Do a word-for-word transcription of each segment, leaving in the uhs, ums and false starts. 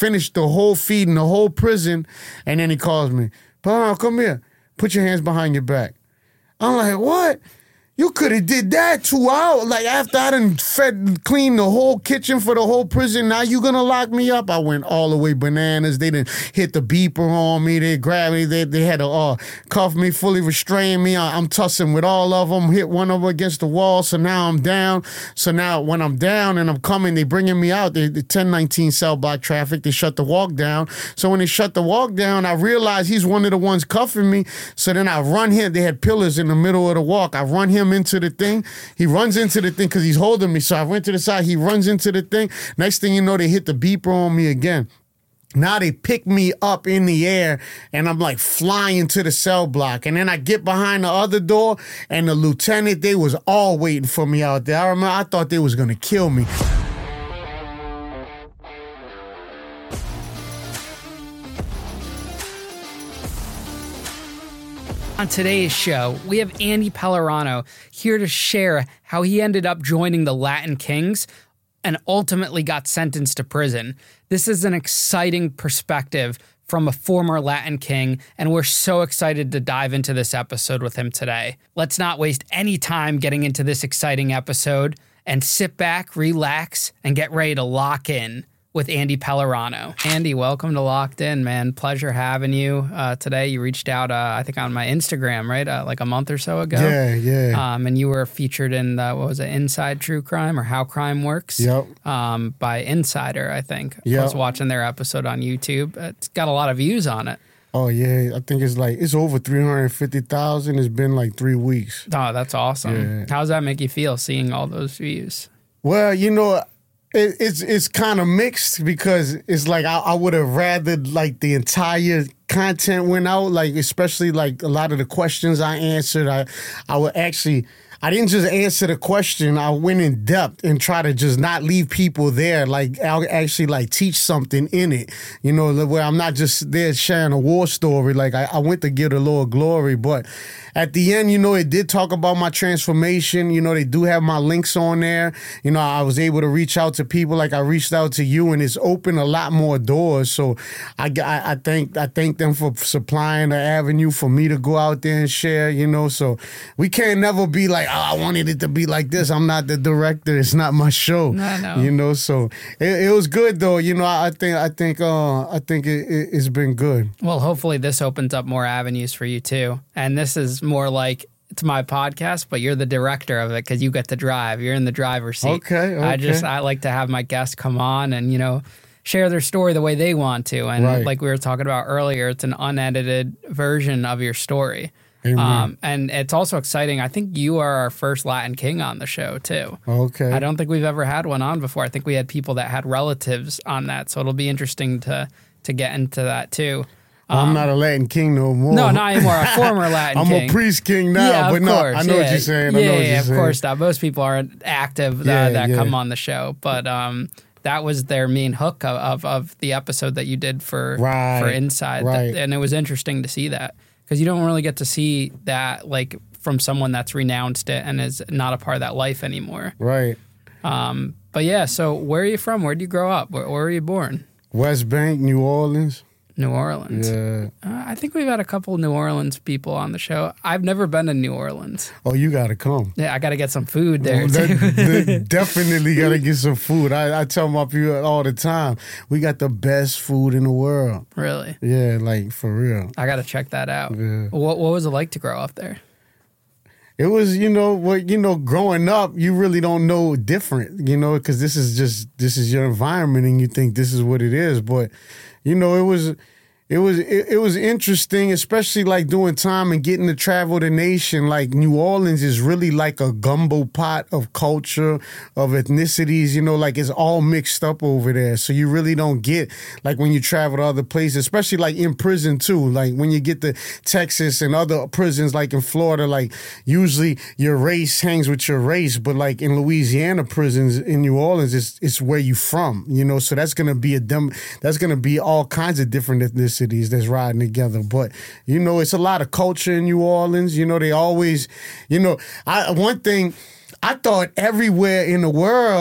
finished the whole feed in the whole prison, and then he calls me, Paul, come here. Put your hands behind your back. I'm like, what? You could have did that two hours. Like, after I done fed, cleaned the whole kitchen for the whole prison, now you gonna lock me up? I went all the way bananas. They didn't hit the beeper on me. They grabbed me. They, they had to uh, cuff me, fully restrain me. I, I'm tussling with all of them. Hit one of them against the wall, so now I'm down. So now when I'm down and I'm coming, they bringing me out. They, the ten nineteen cell block traffic. They shut the walk down. So when they shut the walk down, I realized he's one of the ones cuffing me. So then I run him. They had pillars in the middle of the walk. I run him into the thing. He runs into the thing because he's holding me. So I went to the side. He runs into the thing. Next thing you know, they hit the beeper on me again. Now they pick me up in the air, and I'm like flying to the cell block. And then I get behind the other door, and the lieutenant, they was all waiting for me out there. I remember, I thought they was going to kill me. On today's show, we have Andy Pellerano here to share how he ended up joining the Latin Kings and ultimately got sentenced to prison. This is an exciting perspective from a former Latin King, and we're so excited to dive into this episode with him today. Let's not waste any time getting into this exciting episode, and sit back, relax, and get ready to lock in with Andy Pellerano. Andy, welcome to Locked In, man. Pleasure having you uh, today. You reached out, uh, I think, on my Instagram, right? Uh, like a month or so ago. Yeah, yeah. Um, and you were featured in, the, what was it, Inside True Crime or How Crime Works? Yep. Um, by Insider, I think. Yep. I was watching their episode on YouTube. It's got a lot of views on it. Oh, yeah. I think it's like, it's over three hundred fifty thousand. It's been like three weeks. Oh, that's awesome. Yeah. How does that make you feel, seeing all those views? Well, you know, It, it's it's kind of mixed because it's like I, I would have rather like the entire content went out, like especially like a lot of the questions I answered. I I would actually I didn't just answer the question. I went in depth and try to just not leave people there. Like I'll actually like teach something in it, you know, where I'm not just there sharing a war story. Like I, I went to give the Lord glory, but at the end, you know, it did talk about my transformation. You know, they do have my links on there. You know, I was able to reach out to people like I reached out to you, and it's opened a lot more doors. So I, I, I thank I thank them for supplying the avenue for me to go out there and share, you know. So we can't never be like, oh, I wanted it to be like this. I'm not the director. It's not my show. I know. You know, so it, it was good, though. You know, I think I think, uh, I think it, it, it's been good. Well, hopefully this opens up more avenues for you, too. And this is more like, it's my podcast, but you're the director of it because you get to drive. You're in the driver's seat. Okay, okay. I just, I like to have my guests come on and, you know, share their story the way they want to. And Right. like we were talking about earlier, it's an unedited version of your story. Amen. Um, and it's also exciting. I think you are our first Latin King on the show, too. Okay. I don't think we've ever had one on before. I think we had people that had relatives on that. So it'll be interesting to, to get into that, too. I'm not a Latin king no more. No, not anymore. A former Latin I'm king. a priest king now, yeah, but of no, course, I know yeah. what you're saying. Yeah, I know what yeah, you're of saying. course not. Most people aren't active that, Yeah, that yeah. come on the show, but um, that was their main hook of, of, of the episode that you did for Right, for Inside, right. That, and it was interesting to see that because you don't really get to see that like from someone that's renounced it and is not a part of that life anymore. Right. Um, but yeah, so where are you from? Where did you grow up? Where, where were you born? West Bank, New Orleans. New Orleans. Yeah. Uh, I think we've had a couple New Orleans people on the show. I've never been to New Orleans. Oh, you got to come. Yeah, I got to get some food there, Oh, too. that, that definitely got to get some food. I, I tell my people all the time, we got the best food in the world. Really? Yeah, like for real. I got to check that out. Yeah. What What was it like to grow up there? It was, you know, what you know, growing up, you really don't know different, you know, because this is just this is your environment, and you think this is what it is. But, you know, it was. It was it, it was interesting, especially like doing time and getting to travel the nation. Like New Orleans is really like a gumbo pot of culture, of ethnicities, you know, like it's all mixed up over there. So you really don't get like when you travel to other places, especially like in prison too. Like when you get to Texas and other prisons like in Florida, like usually your race hangs with your race. But like in Louisiana prisons in New Orleans, it's, it's where you from, you know, so that's going to be a dumb, that's going to be all kinds of different ethnicities that's riding together. But, you know, it's a lot of culture in New Orleans. You know, they always, you know, I one thing, I thought everywhere in the world,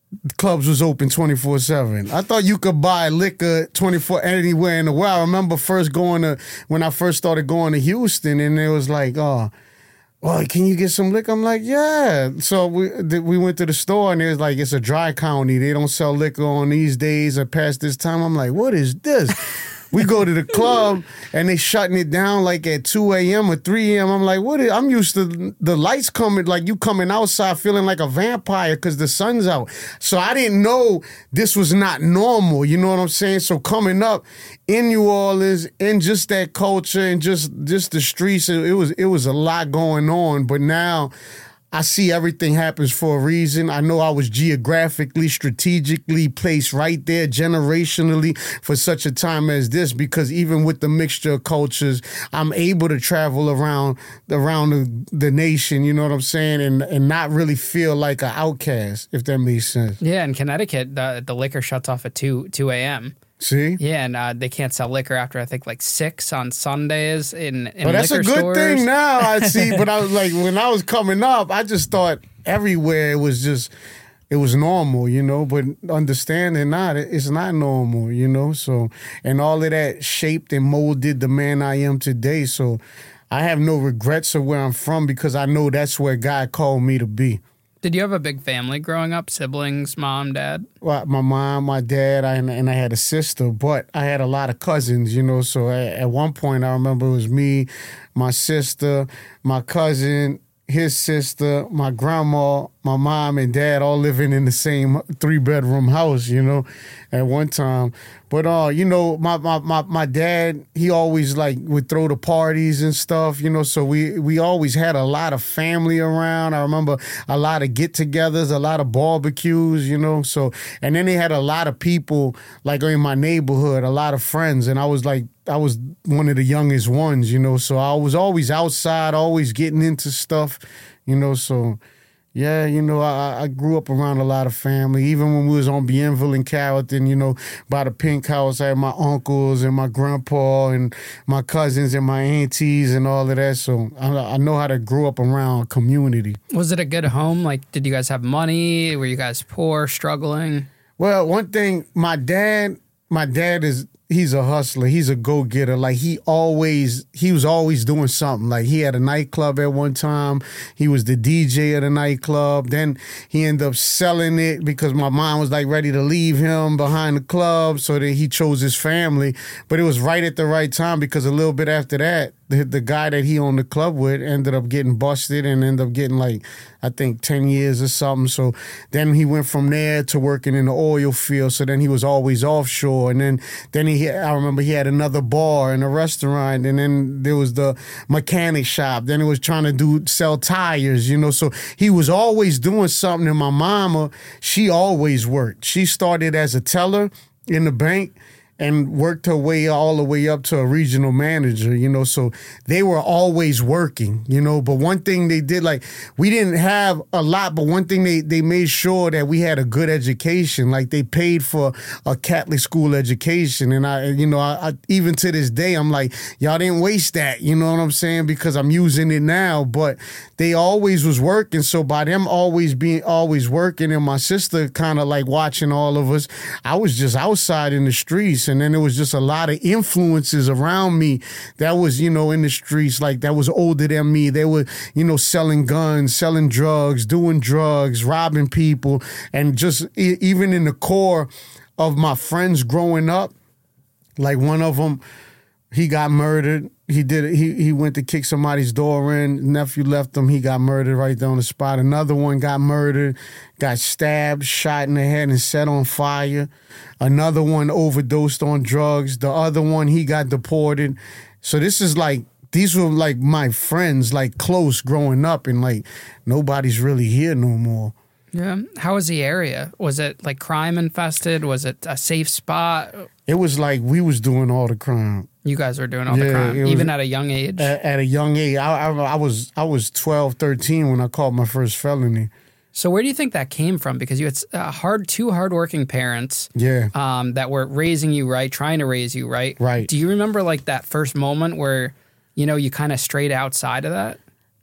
clubs was open twenty-four seven. I thought you could buy liquor twenty-four anywhere in the world. I remember first going to, when I first started going to Houston, and it was like, oh, well, can you get some liquor? I'm like, yeah. So we we went to the store, and it was like, it's a dry county. They don't sell liquor on these days or past this time. I'm like, what is this? We go to the club, and they shutting it down like at two a.m. or three a.m. I'm like, what is, I'm used to the lights coming, like you coming outside feeling like a vampire because the sun's out. So I didn't know this was not normal, you know what I'm saying? So coming up in New Orleans, in just that culture and just, just the streets, it, it was it was a lot going on. But now I see everything happens for a reason. I know I was geographically, strategically placed right there, generationally, for such a time as this, because even with the mixture of cultures, I'm able to travel around around the, the nation, you know what I'm saying, and and not really feel like an outcast, if that makes sense. Yeah, in Connecticut, the, the liquor shuts off at two a.m. See? Yeah, and uh, they can't sell liquor after, I think, like six on Sundays in, in But that's liquor a good stores. thing now, I see. But I was like, when I was coming up, I just thought everywhere it was just, it was normal, you know. But understanding not, it's not normal, you know. So, and all of that shaped and molded the man I am today. So I have no regrets of where I'm from because I know that's where God called me to be. Did you have a big family growing up? Siblings, mom, dad? Well, my mom, my dad, I, and I had a sister, but I had a lot of cousins, you know. So at, at one point, I remember it was me, my sister, my cousin, his sister, my grandma, my mom, and dad all living in the same three-bedroom house, you know, at one time. But, uh, you know, my, my, my, my dad, he always, like, would throw the parties and stuff, you know, so we, we always had a lot of family around. I remember a lot of get-togethers, a lot of barbecues, you know, so, and then they had a lot of people, like, in my neighborhood, a lot of friends, and I was, like, I was one of the youngest ones, you know, so I was always outside, always getting into stuff, you know, so... Yeah, you know, I, I grew up around a lot of family. Even when we was on Bienville and Carrollton, you know, by the Pink House, I had my uncles and my grandpa and my cousins and my aunties and all of that. So I, I know how to grow up around a community. Was it a good home? Like, did you guys have money? Were you guys poor, struggling? Well, one thing, my dad, my dad is... he's a hustler. He's a go-getter. Like, he always, he was always doing something. Like, he had a nightclub at one time. He was the D J at a nightclub. Then he ended up selling it because my mom was, like, ready to leave him behind the club, so that he chose his family. But it was right at the right time because a little bit after that, the, the guy that he owned the club with ended up getting busted and ended up getting, like, I think ten years or something. So then he went from there to working in the oil field. So then he was always offshore. And then, then he, I remember he had another bar and a restaurant. And then there was the mechanic shop. Then he was trying to do, sell tires, you know. So he was always doing something. And my mama, she always worked. She started as a teller in the bank and worked her way all the way up to a regional manager, you know, so they were always working, you know, but one thing they did, like, we didn't have a lot, but one thing they, they made sure that we had a good education, like, they paid for a Catholic school education, and I, you know, I, I even to this day, I'm like, y'all didn't waste that, you know what I'm saying, because I'm using it now, but they always was working, so by them always being, always working, and my sister kind of, like, watching all of us, I was just outside in the streets. And then there was just a lot of influences around me that was, you know, in the streets, like, that was older than me. They were, you know, selling guns, selling drugs, doing drugs, robbing people. And just e- even in the core of my friends growing up, like, one of them, he got murdered. He did it. He he went to kick somebody's door in. Nephew left him. He got murdered right there on the spot. Another one got murdered, got stabbed, shot in the head, and set on fire. Another one overdosed on drugs. The other one, he got deported. So this is like, these were like my friends, like, close growing up, and like nobody's really here no more. Yeah. How was the area? Was it like crime infested? Was it a safe spot? It was like we was doing all the crime. You guys were doing all Yeah, the crime, it even was- at a young age? At, at a young age, I, I, I was I was twelve, thirteen when I caught my first felony. So where do you think that came from? Because you had uh, hard, two hardworking parents Yeah. um, that were raising you right, trying to raise you right. Right. Do you remember like that first moment where, you know, you kind of strayed outside of that?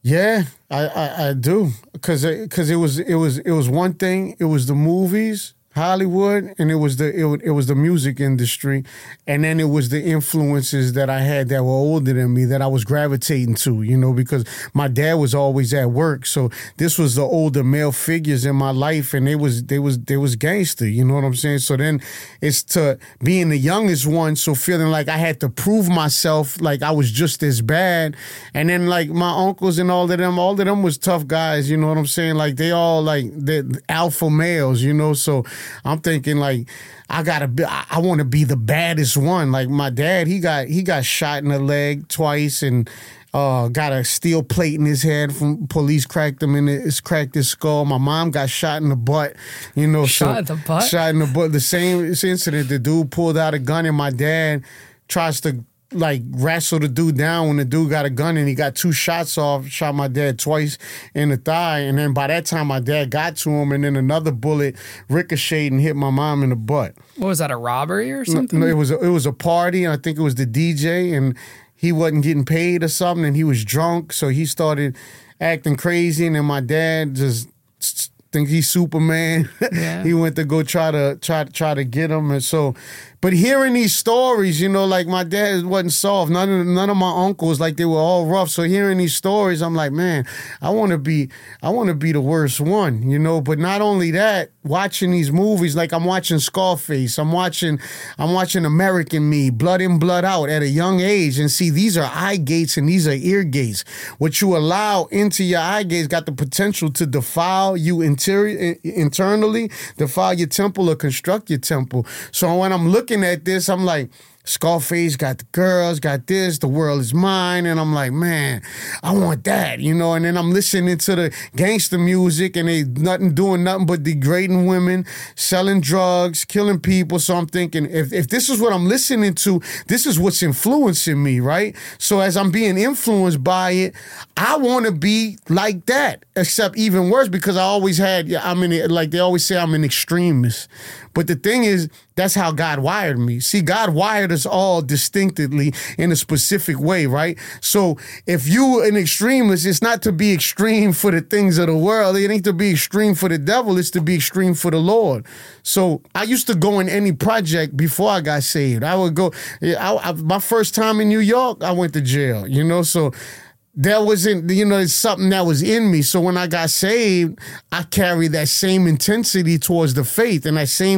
Yeah, I, I, I do, cause it, cause it was it was it was one thing. It was the movies, Hollywood, and it was the it, wa- it was the music industry, and then it was the influences that I had that were older than me that I was gravitating to. You know, because my dad was always at work, so this was the older male figures in my life, and they was they was they was gangster. You know what I'm saying? So then it's to being the youngest one, so feeling like I had to prove myself, like I was just as bad, and then like my uncles and all of them, all of them was tough guys. You know what I'm saying? Like they all like the alpha males. You know, so. I'm thinking like I gotta be. I, I want to be the baddest one. Like my dad, he got he got shot in the leg twice and uh, got a steel plate in his head from police cracked him in his cracked his skull. My mom got shot in the butt. You know, Shot so, in the butt? Shot in the butt. The same incident. The dude pulled out a gun and my dad tries to like wrestle the dude down when the dude got a gun and he got two shots off, shot my dad twice in the thigh, and then by that time my dad got to him and then another bullet ricocheted and hit my mom in the butt. What was that, a robbery or something? No, it was a, it was a party, and I think it was the D J, and he wasn't getting paid or something, and he was drunk, so he started acting crazy, and then my dad just think he's Superman. Yeah. He went to go try to try try to get him, and so. But hearing these stories, you know, like my dad wasn't soft. None of none of my uncles, like they were all rough. So hearing these stories, I'm like, man, I want to be, I want to be the worst one, you know. But not only that, watching these movies, like I'm watching Scarface, I'm watching, I'm watching American Me, Blood In, Blood Out at a young age, and see these are eye gates and these are ear gates. What you allow into your eye gates got the potential to defile you interior, internally, defile your temple or construct your temple. So when I'm looking at this, I'm like, Scarface got the girls, got this, the world is mine, and I'm like, man, I want that, you know, and then I'm listening to the gangster music, and they nothing doing nothing but degrading women, selling drugs, killing people, so I'm thinking, if, if this is what I'm listening to, this is what's influencing me, right? So as I'm being influenced by it, I want to be like that, except even worse, because I always had, yeah, I mean, like they always say I'm an extremist, but the thing is, that's how God wired me. See, God wired us all distinctively in a specific way, right? So if you an extremist, it's not to be extreme for the things of the world. It ain't to be extreme for the devil. It's to be extreme for the Lord. So I used to go in any project before I got saved. I would go, I, I, my first time in New York, I went to jail, you know, so that wasn't, you know, it's something that was in me. So when I got saved, I carry that same intensity towards the faith, and that same,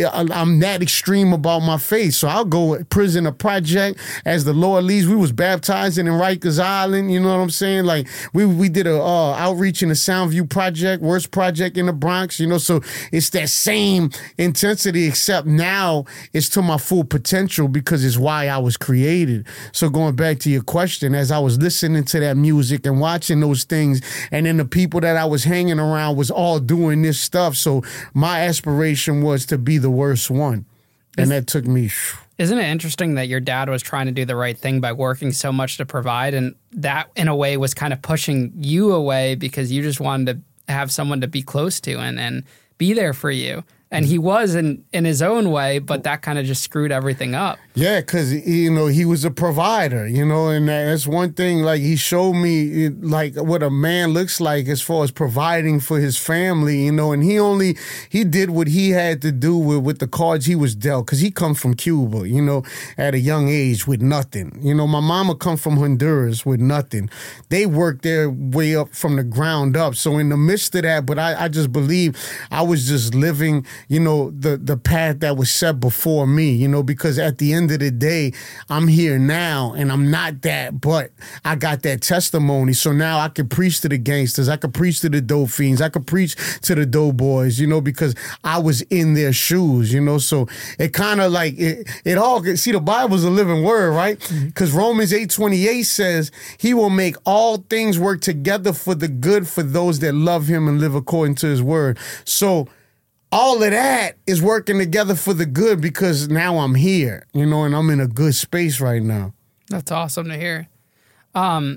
I'm that extreme about my faith. So I'll go prison or project as the Lord leads. We was baptizing in Rikers Island, you know what I'm saying? Like we we did a uh, outreach in the Soundview Project, worst project in the Bronx, you know. So it's that same intensity, except now it's to my full potential because it's why I was created. So going back to your question, as I was listening to that music and watching those things, and then the people that I was hanging around was all doing this stuff, so my aspiration was to be the worst one, and that took me. Isn't it interesting that your dad was trying to do the right thing by working so much to provide, and that in a way was kind of pushing you away because you just wanted to have someone to be close to and, and be there for you? And he was in, in his own way, but that kind of just screwed everything up. Yeah, because, you know, he was a provider, you know, and that's one thing, like, he showed me, like, what a man looks like as far as providing for his family, you know, and he only, he did what he had to do with, with the cards he was dealt, because he come from Cuba, you know, at a young age with nothing. You know, my mama come from Honduras with nothing. They worked their way up from the ground up. So in the midst of that, but I, I just believe I was just living, you know, the, the path that was set before me, you know, because at the end of the day, I'm here now and I'm not that, but I got that testimony. So now I can preach to the gangsters. I can preach to the dope fiends. I can preach to the dope boys, you know, because I was in their shoes, you know. So it kind of like, it, it all, see, the Bible's a living word, right? Because mm-hmm. Romans eight twenty-eight says he will make all things work together for the good for those that love him and live according to his word. So all of that is working together for the good because now I'm here, you know, and I'm in a good space right now. That's awesome to hear. Um,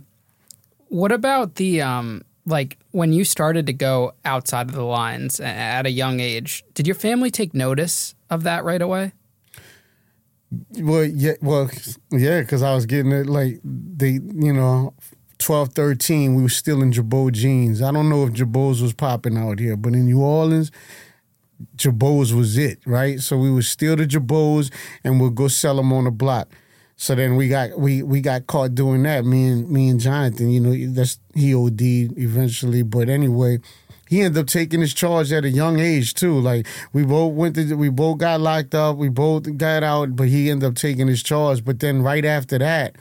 what about the, um, like, when you started to go outside of the lines at a young age, did your family take notice of that right away? Well, yeah, well, yeah, because I was getting it, like, they, you know, twelve, thirteen, we were still in Jabot jeans. I don't know if Jabot's was popping out here, but in New Orleans, Jabot's was it, right? So we would steal the Jabot's and we'll go sell them on the block. So then we got we we got caught doing that. Me and me and Jonathan, you know, that's he O D'd eventually. But anyway, he ended up taking his charge at a young age too. Like we both went to, we both got locked up, we both got out, but he ended up taking his charge. But then right after that,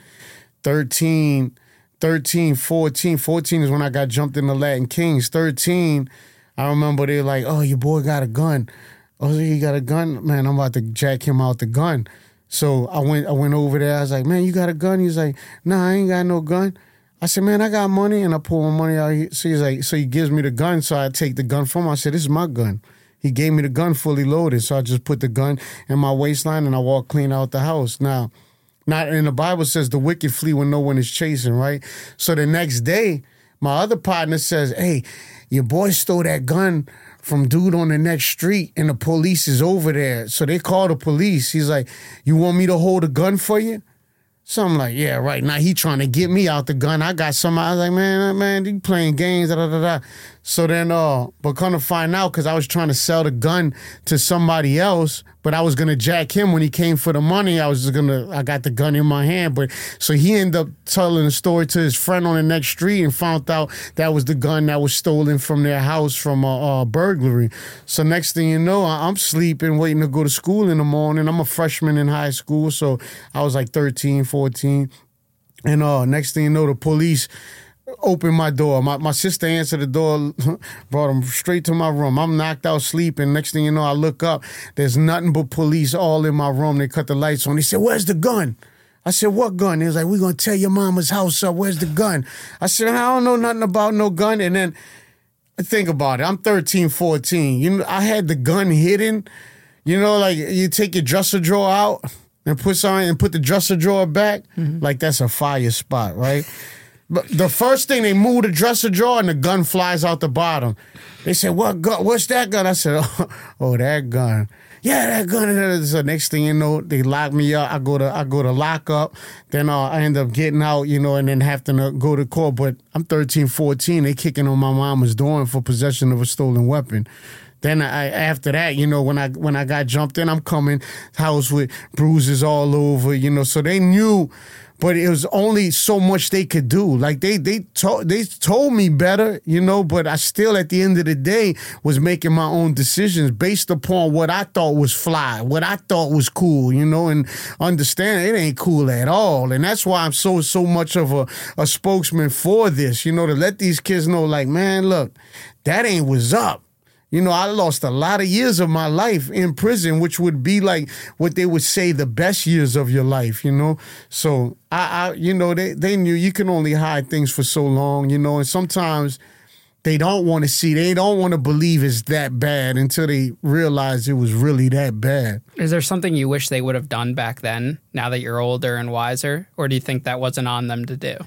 thirteen, thirteen, fourteen, fourteen is when I got jumped in the Latin Kings. thirteen, I remember they like, oh, your boy got a gun. Oh, he got a gun? Man, I'm about to jack him out the gun. So I went I went over there. I was like, man, you got a gun? He's like, nah, I ain't got no gun. I said, man, I got money. And I pull my money out. So he's like, so he gives me the gun. So I take the gun from him. I said, this is my gun. He gave me the gun fully loaded. So I just put the gun in my waistline and I walked clean out the house. Now, not in the Bible says the wicked flee when no one is chasing, right? So the next day, my other partner says, hey, your boy stole that gun from dude on the next street and the police is over there. So they call the police. He's like, you want me to hold a gun for you? So I'm like, yeah, right. Now he trying to get me out the gun. I got somebody. I was like, man, man, you playing games, da da da da. So then, uh, but come to find out, because I was trying to sell the gun to somebody else, but I was gonna jack him when he came for the money. I was just gonna, I got the gun in my hand, but so he ended up telling the story to his friend on the next street and found out that was the gun that was stolen from their house from a, a burglary. So next thing you know, I'm sleeping, waiting to go to school in the morning. I'm a freshman in high school, so I was like thirteen, fourteen, and uh, next thing you know, the police opened my door. My my sister answered the door, brought them straight to my room. I'm knocked out sleeping. Next thing you know, I look up. There's nothing but police all in my room. They cut the lights on. They said, where's the gun? I said, what gun? They was like, we're going to tear your mama's house up. Where's the gun? I said, I don't know nothing about no gun. And then think about it. I'm thirteen, fourteen. You know, I had the gun hidden. You know, like you take your dresser drawer out and put something and put the dresser drawer back. Mm-hmm. Like that's a fire spot, right? But the first thing, they move the dresser drawer and the gun flies out the bottom. They said, what gun? What's that gun? I said, oh, oh that gun. Yeah, that gun. So next thing you know, they lock me up. I go to I go to lock up. Then uh, I end up getting out, you know, and then having to go to court. But I'm thirteen, fourteen. They kicking on my mama's door for possession of a stolen weapon. Then I, after that, you know, when I when I got jumped in, I'm coming house with bruises all over, you know. So they knew. But it was only so much they could do. Like they they told they told me better, you know, but I still at the end of the day was making my own decisions based upon what I thought was fly, what I thought was cool, you know, and understand it ain't cool at all. And that's why I'm so so much of a, a spokesman for this, you know, to let these kids know, like, man, look, that ain't what's up. You know, I lost a lot of years of my life in prison, which would be like what they would say the best years of your life, you know? So, I, I you know, they, they knew you can only hide things for so long, you know, and sometimes they don't want to see, they don't want to believe it's that bad until they realize it was really that bad. Is there something you wish they would have done back then, now that you're older and wiser? Or do you think that wasn't on them to do?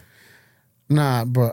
Nah, bro.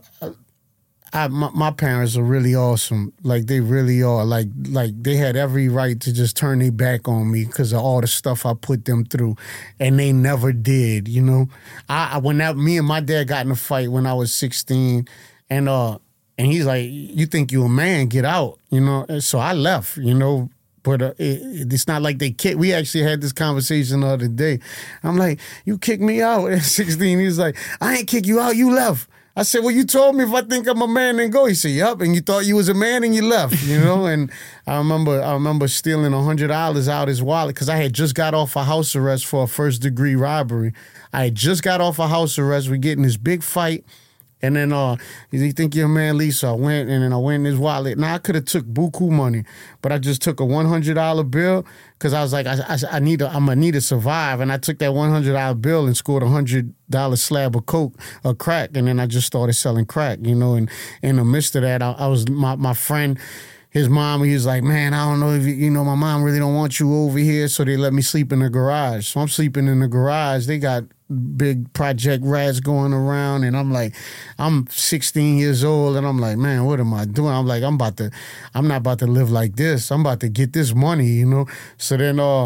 I, my, my parents are really awesome. Like, they really are. Like, like they had every right to just turn their back on me because of all the stuff I put them through. And they never did, you know. I, I when that, me and my dad got in a fight when I was sixteen. And uh, and he's like, you think you a man, get out, you know. And so I left, you know. But uh, it, it's not like they kicked. We actually had this conversation the other day. I'm like, you kicked me out at sixteen. He's like, I ain't kick you out, you left. I said, well, you told me if I think I'm a man, then go. He said, yup, and you thought you was a man and you left, you know? And I remember I remember stealing one hundred dollars out his wallet because I had just got off a house arrest for a first-degree robbery. I had just got off a house arrest. We get in this big fight. And then uh, you think you're a man, Lee? So I went, and then I went in his wallet. Now, I could have took buku money, but I just took a one hundred dollar bill because I was like, I, I, I need to, I'm going to need to survive. And I took that one hundred dollar bill and scored a one hundred dollar slab of coke, or crack, and then I just started selling crack, you know. And in the midst of that, I, I was, my, my friend, his mom, he was like, man, I don't know if, you, you know, my mom really don't want you over here, so they let me sleep in the garage. So I'm sleeping in the garage. They got big Project Rats going around, and I'm like, I'm sixteen years old, and I'm like, man, what am I doing? I'm like, I'm about to, I'm not about to live like this. I'm about to get this money, you know? So then uh,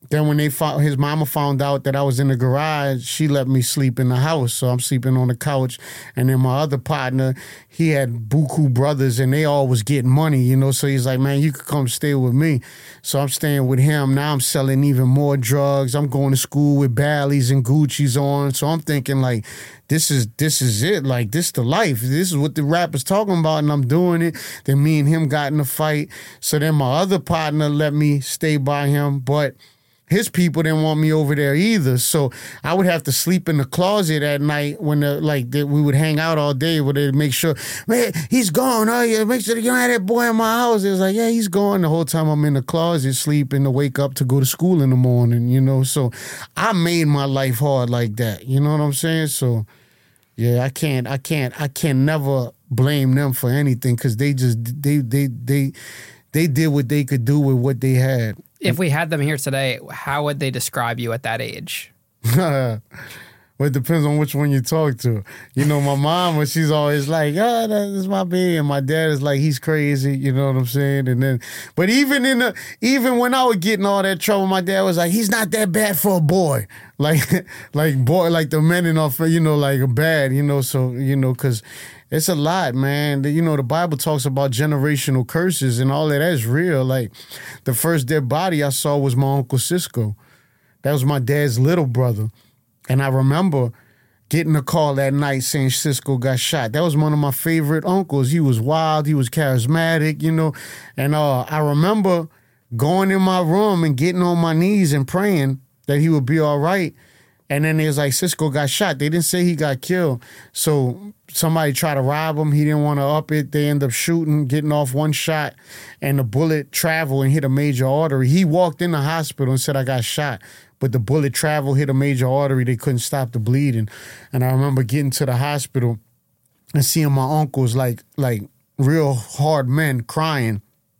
then when they found, his mama found out that I was in the garage, she let me sleep in the house. So I'm sleeping on the couch. And then my other partner, he had buku brothers and they all was getting money, you know. So he's like, man, you could come stay with me. So I'm staying with him. Now I'm selling even more drugs. I'm going to school with Bally's and Gucci's on. So I'm thinking like, this is this is it. Like, this the life. This is what the rapper's talking about, and I'm doing it. Then me and him got in a fight. So then my other partner let me stay by him, but his people didn't want me over there either. So I would have to sleep in the closet at night when the, like the, we would hang out all day where they'd make sure, man, he's gone. Oh yeah, make sure you don't have that boy in my house. It was like, yeah, he's gone. The whole time I'm in the closet sleeping to wake up to go to school in the morning, you know. So I made my life hard like that. You know what I'm saying? So yeah, I can't, I can't, I can never blame them for anything because they just they they they they did what they could do with what they had. If we had them here today, how would they describe you at that age? Well, it depends on which one you talk to. You know, my mom, she's always like, oh, that's my baby. And my dad is like, he's crazy. You know what I'm saying? And then, but even in the, even when I would get in all that trouble, my dad was like, he's not that bad for a boy. Like, like boy, like the men in our, you know, like bad, you know, so, you know, because it's a lot, man. You know, the Bible talks about generational curses and all of that is real. Like, the first dead body I saw was my Uncle Cisco. That was my dad's little brother. And I remember getting a call that night saying Cisco got shot. That was one of my favorite uncles. He was wild. He was charismatic, you know. And uh, I remember going in my room and getting on my knees and praying that he would be all right. And then it was like Cisco got shot. They didn't say he got killed. So somebody tried to rob him. He didn't want to up it. They ended up shooting, getting off one shot, and the bullet traveled and hit a major artery. He walked in the hospital and said, I got shot. But the bullet traveled, hit a major artery. They couldn't stop the bleeding. And I remember getting to the hospital and seeing my uncles like like real hard men crying.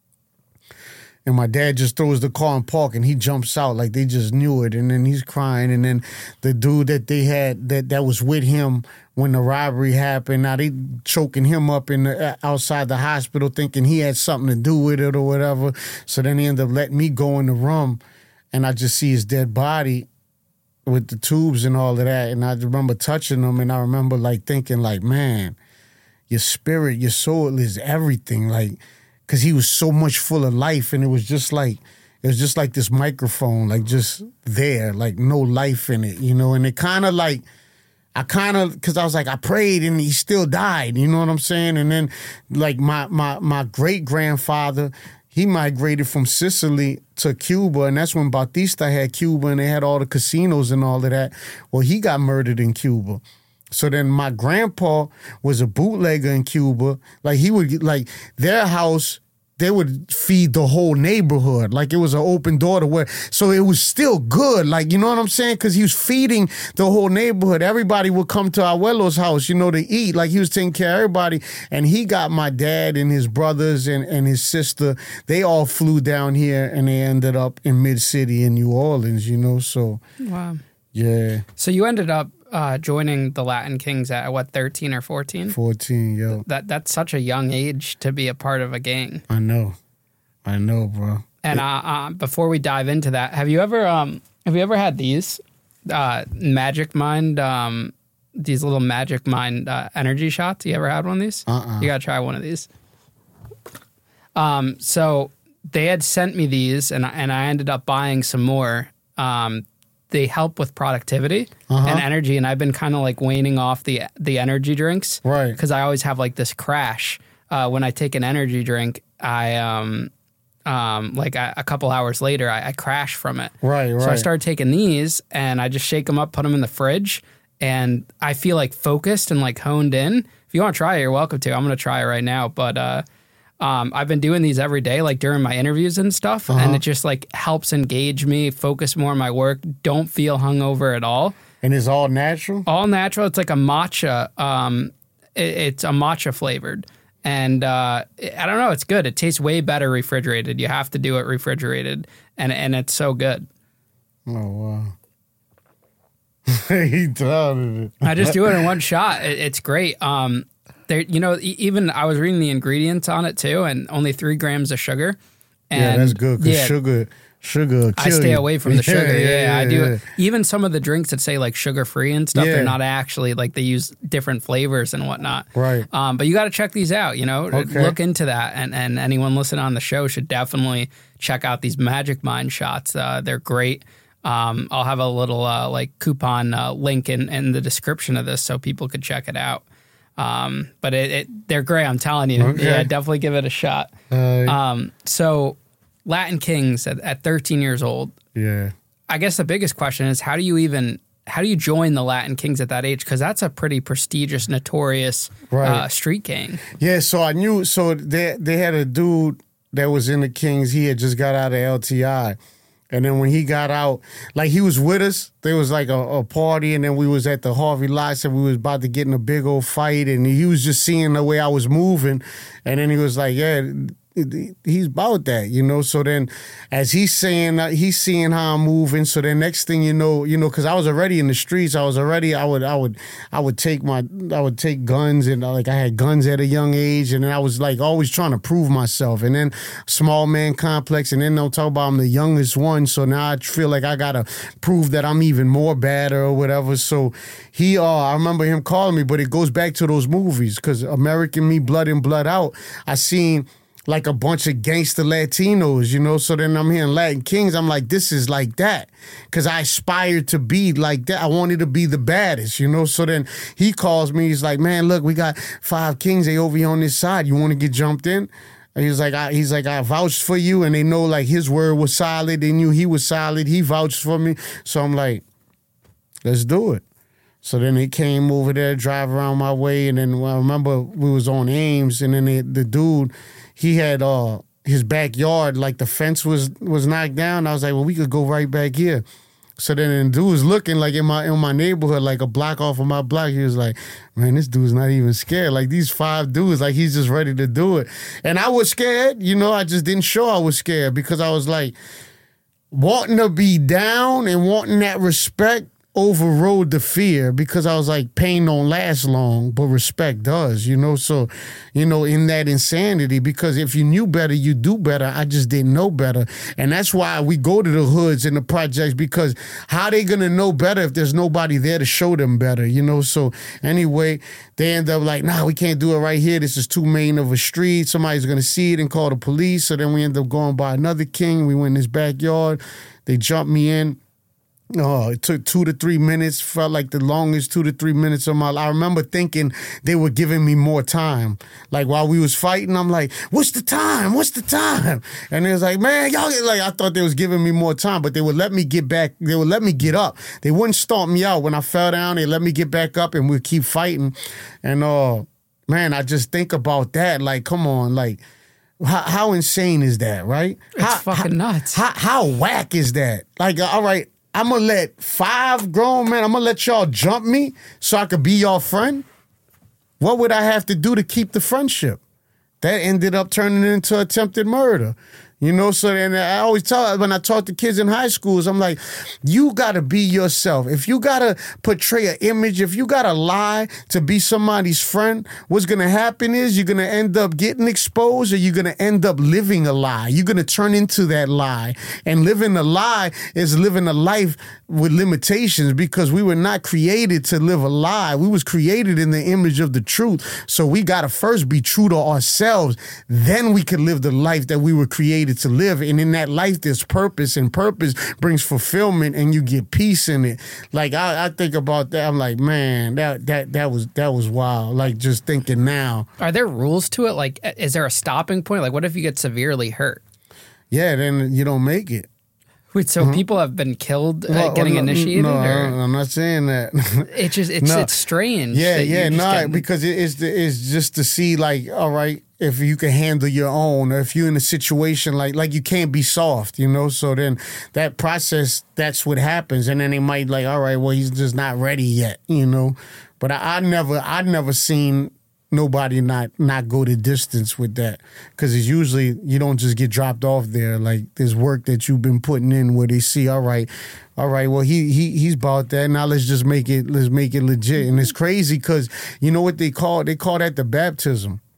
And my dad just throws the car in park and he jumps out like they just knew it. And then he's crying. And then the dude that they had that, that was with him when the robbery happened, now they choking him up in the, outside the hospital thinking he had something to do with it or whatever. So then they end up letting me go in the room and I just see his dead body with the tubes and all of that. And I remember touching him and I remember like thinking like, man, your spirit, your soul is everything. Like, because he was so much full of life, and it was just like it was just like this microphone, like just there, like no life in it, you know. And it kind of like I kind of because I was like I prayed and he still died, you know what I'm saying? And then like my my my great grandfather, he migrated from Sicily to Cuba, and that's when Batista had Cuba, and they had all the casinos and all of that. Well, he got murdered in Cuba. So then my grandpa was a bootlegger in Cuba. Like he would, like their house, they would feed the whole neighborhood. Like it was an open door to where, so it was still good. Like, you know what I'm saying? Because he was feeding the whole neighborhood. Everybody would come to Abuelo's house, you know, to eat. Like he was taking care of everybody. And he got my dad and his brothers and, and his sister. They all flew down here and they ended up in Mid-City in New Orleans, you know, so. Wow. Yeah. So you ended up uh, joining the Latin Kings at what, thirteen or fourteen? fourteen, yo. That that's such a young age to be a part of a gang. I know, I know, bro. And uh, uh, before we dive into that, have you ever um have you ever had these uh, Magic Mind um these little Magic Mind uh, energy shots? You ever had one of these? Uh-uh. You gotta try one of these. Um, so they had sent me these, and and I ended up buying some more. Um. They help with productivity uh-huh. and energy, and I've been kind of like waning off the the energy drinks, right? Because I always have like this crash uh, when I take an energy drink. I um um like a, a couple hours later, I, I crash from it, right? Right. So I started taking these, and I just shake them up, put them in the fridge, and I feel like focused and like honed in. If you want to try it, you're welcome to. I'm gonna try it right now, but. uh Um, I've been doing these every day, like during my interviews and stuff, uh-huh. and it just like helps engage me, focus more on my work, don't feel hungover at all. And it's all natural? All natural. It's like a matcha. Um, it, it's a matcha flavored. And uh, I don't know, it's good. It tastes way better refrigerated. You have to do it refrigerated, and and it's so good. Oh, wow. He doubted it. I just do it in one shot. It, it's great. Um, There, you know, even I was reading the ingredients on it too, and only three grams of sugar. And yeah, that's good because yeah, sugar, Sugar. I stay you. away from the sugar. Yeah, yeah, yeah I do. yeah. Even some of the drinks that say like sugar free and stuff, Yeah. they're not actually like they use different flavors and whatnot. Right. Um, but you got to check these out. You know, Okay. look into that, and and anyone listening on the show should definitely check out these Magic Mind shots. Uh, they're great. Um, I'll have a little uh, like coupon uh, link in, in the description of this so people could check it out. Um, but it, it they're great. I'm telling you. Okay. Yeah, definitely give it a shot. Uh, Um, so Latin Kings at, at thirteen years old. yeah. I guess the biggest question is how do you even how do you join the Latin Kings at that age? Because that's a pretty prestigious, notorious Right. uh, street gang. Yeah, so I knew. So they they had a dude that was in the Kings. He had just got out of L T I, and then when he got out, like he was with us. There was like a, a party, and then we was at the Harvey Lots, and we was about to get in a big old fight, and he was just seeing the way I was moving, and then he was like, "Yeah." He's about that, you know. So then, as he's saying, uh, he's seeing how I'm moving. So then, next thing you know, you know, because I was already in the streets. I was already. I would. I would. I would take my. I would take guns, and uh, like I had guns at a young age, and then I was like always trying to prove myself. And then small man complex, and then they'll talk about I'm the youngest one. So now I feel like I gotta prove that I'm even more badder or whatever. So he. Uh, I remember him calling me, but it goes back to those movies because American Me, Blood In, Blood Out. I seen like a bunch of gangster Latinos, you know? So then I'm hearing Latin Kings. I'm like, this is like that. Because I aspired to be like that. I wanted to be the baddest, you know? So then he calls me. He's like, man, look, we got five Kings. They over here on this side. You want to get jumped in? And he's like, I, he's like, I vouched for you. And they know like his word was solid. They knew he was solid. He vouched for me. So I'm like, let's do it. So then they came over there, drive around my way. And then well, I remember we was on Ames. And then they, the dude... He had uh, his backyard, like the fence was was knocked down. I was like, well, we could go right back here. So then the dude was looking like in my in my neighborhood, like a block off of my block. He was like, man, this dude's not even scared. Like these five dudes, like he's just ready to do it. And I was scared, you know, I just didn't show I was scared because I was like wanting to be down and wanting that respect overrode the fear because I was like, pain don't last long, but respect does, you know? So, you know, in that insanity, because if you knew better, you do better. I just didn't know better. And that's why we go to the hoods and the projects because how they going to know better if there's nobody there to show them better, you know? So anyway, they end up like, nah, we can't do it right here. This is too main of a street. Somebody's going to see it and call the police. So then we end up going by another king. We went in his backyard. They jumped me in. Oh, it took two to three minutes. Felt like the longest two to three minutes of my life. I remember thinking they were giving me more time. Like while we was fighting, I'm like, "What's the time? What's the time?" And it was like, "Man, y'all get like." I thought they was giving me more time, but they would let me get back. They would let me get up. They wouldn't stomp me out when I fell down. They let me get back up, and we'd keep fighting. And uh, man, I just think about that. Like, come on, like. How, how insane is that, right? It's how, fucking how, nuts. How, how whack is that? Like, all right. I'm going to let five grown men, I'm going to let y'all jump me so I could be your friend? What would I have to do to keep the friendship? That ended up turning into attempted murder. You know, so then I always tell, when I talk to kids in high schools, I'm like, you got to be yourself. If you got to portray an image, if you got to lie to be somebody's friend, what's going to happen is you're going to end up getting exposed or you're going to end up living a lie. You're going to turn into that lie. And living a lie is living a life with limitations because we were not created to live a lie. We was created in the image of the truth. So we got to first be true to ourselves. Then we can live the life that we were created to live. And in that life, there's purpose, and purpose brings fulfillment, and you get peace in it. Like I, I think about that. I'm like, man, that that that was that was wild. Like just thinking now. Are there rules to it? Like, is there a stopping point? Like, what if you get severely hurt? Yeah, then you don't make it. Wait, so mm-hmm. people have been killed uh, well, getting no, initiated? No, or? I'm not saying that. It just it's no. it's strange. Yeah, yeah, no, getting... because it, it's the, it's just to see like, all right, if you can handle your own, or if you're in a situation like like you can't be soft, you know. So then that process, that's what happens, and then they might like, all right, well, he's just not ready yet, you know. But I, I never, I never seen nobody not not go the distance with that, because it's usually you don't just get dropped off there. Like there's work that you've been putting in where they see, all right, all right, well he he he's about that. Now let's just make it let's make it legit. And it's crazy because you know what they call they call that the baptism.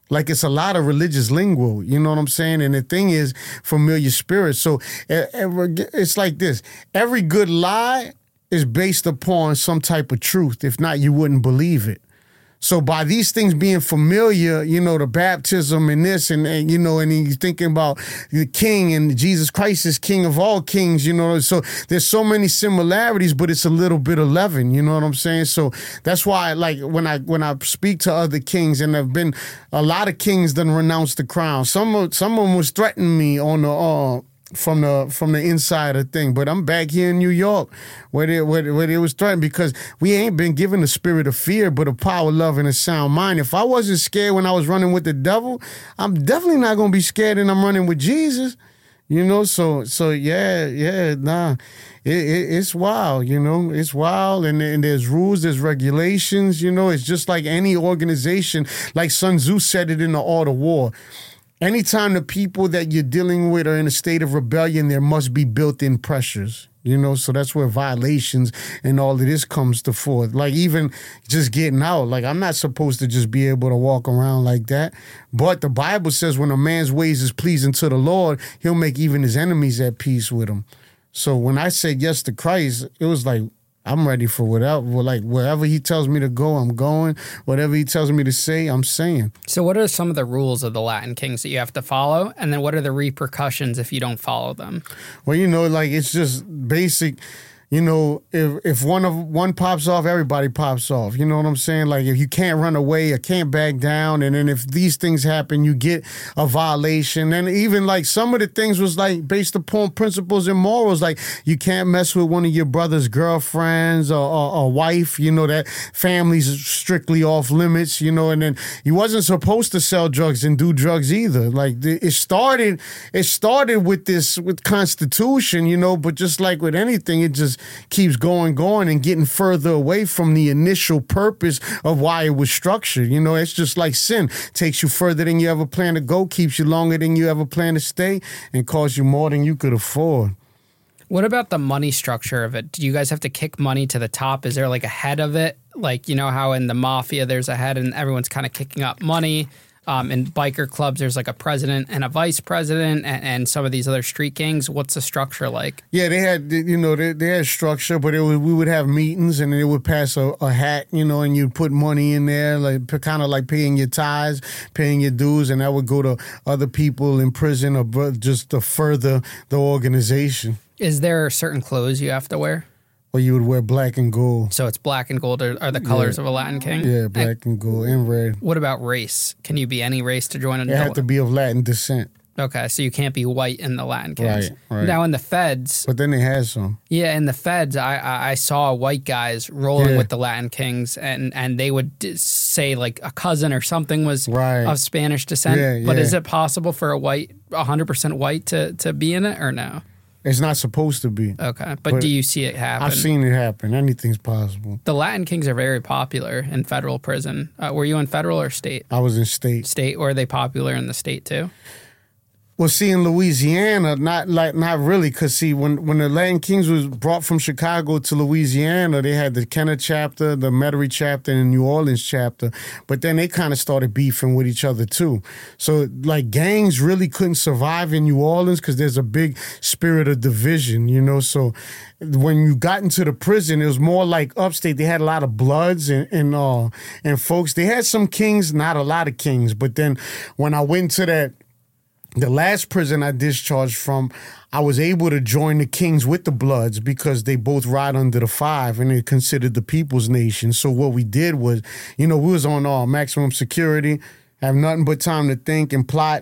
Like it's a lot of religious lingo, you know what I'm saying? And the thing is, familiar spirits. So e- every- it's like this. Every good lie is based upon some type of truth. If not, you wouldn't believe it. So by these things being familiar, you know, the baptism and this and, and you know, and he's thinking about the king and Jesus Christ is king of all kings, you know. So there's so many similarities, but it's a little bit of leaven, you know what I'm saying? So that's why, like, when I when I speak to other kings, and there've been a lot of kings that renounce the crown. Some of, some of them was threatening me on the uh, from the from the inside of thing, but I'm back here in New York where it, where, where it was threatened because we ain't been given the spirit of fear, but a power, love, and a sound mind. If I wasn't scared when I was running with the devil, I'm definitely not gonna be scared and I'm running with Jesus. You know, so so yeah, yeah, nah, it, it, it's wild. You know, it's wild, and, and there's rules, there's regulations. You know, it's just like any organization. Like Sun Tzu said it in the Art of War. Anytime the people that you're dealing with are in a state of rebellion, there must be built-in pressures, you know? So that's where violations and all of this comes to forth. Like even just getting out, like I'm not supposed to just be able to walk around like that. But the Bible says when a man's ways is pleasing to the Lord, he'll make even his enemies at peace with him. So when I said yes to Christ, it was like, I'm ready for whatever, like wherever he tells me to go, I'm going. Whatever he tells me to say, I'm saying. So what are some of the rules of the Latin Kings that you have to follow? And then what are the repercussions if you don't follow them? Well, you know, like it's just basic. You know, if if one of one pops off, everybody pops off. You know what I'm saying? Like if you can't run away or can't back down, and then if these things happen, you get a violation. And even like some of the things was like based upon principles and morals. Like you can't mess with one of your brother's girlfriends or, or, or wife. You know that family's strictly off limits. You know, and then you wasn't supposed to sell drugs and do drugs either. Like it started, it started with this with Constitution. You know, but just like with anything, it just keeps going, going, and getting further away from the initial purpose of why it was structured. You know, it's just like sin. Takes you further than you ever plan to go, keeps you longer than you ever plan to stay, and costs you more than you could afford. What about the money structure of it? Do you guys have to kick money to the top? Is there like a head of it? Like, you know how in the mafia there's a head and everyone's kind of kicking up money? Um, in biker clubs, there's like a president and a vice president and, and some of these other street gangs. What's the structure like? Yeah, they had, you know, they, they had structure, but it was, we would have meetings and they would pass a, a hat, you know, and you'd put money in there, like kind of like paying your tithes, paying your dues, and that would go to other people in prison or just to further the organization. Is there certain clothes you have to wear? Or you would wear black and gold. So it's black and gold are, are the colors yeah. of a Latin king? Yeah, black and, and gold and red. What about race? Can you be any race to join a... It had to be of Latin descent. Okay, so you can't be white in the Latin Kings. Right, right. Now in the feds... But then they had some. Yeah, in the feds, I I, I saw white guys rolling yeah. with the Latin Kings, and, and they would d- say like a cousin or something was right. of Spanish descent. Yeah, but yeah. is it possible for a white, one hundred percent white to, to be in it or no? It's not supposed to be. Okay, but, But do you see it happen? I've seen it happen. Anything's possible. The Latin Kings are very popular in federal prison. Uh, were you in federal or state? I was in state. State, or are they popular in the state too? Well, see, in Louisiana, not like not really, because see, when when the Latin Kings was brought from Chicago to Louisiana, they had the Kenner chapter, the Metairie chapter, and the New Orleans chapter. But then they kind of started beefing with each other too. So like gangs really couldn't survive in New Orleans because there's a big spirit of division, you know. So when you got into the prison, it was more like upstate. They had a lot of Bloods and and uh, and folks. They had some kings, not a lot of kings. But then when I went to that. The last prison I discharged from, I was able to join the Kings with the Bloods because they both ride under the five and they're considered the people's nation. So what we did was, you know, we was on uh, maximum security, have nothing but time to think and plot.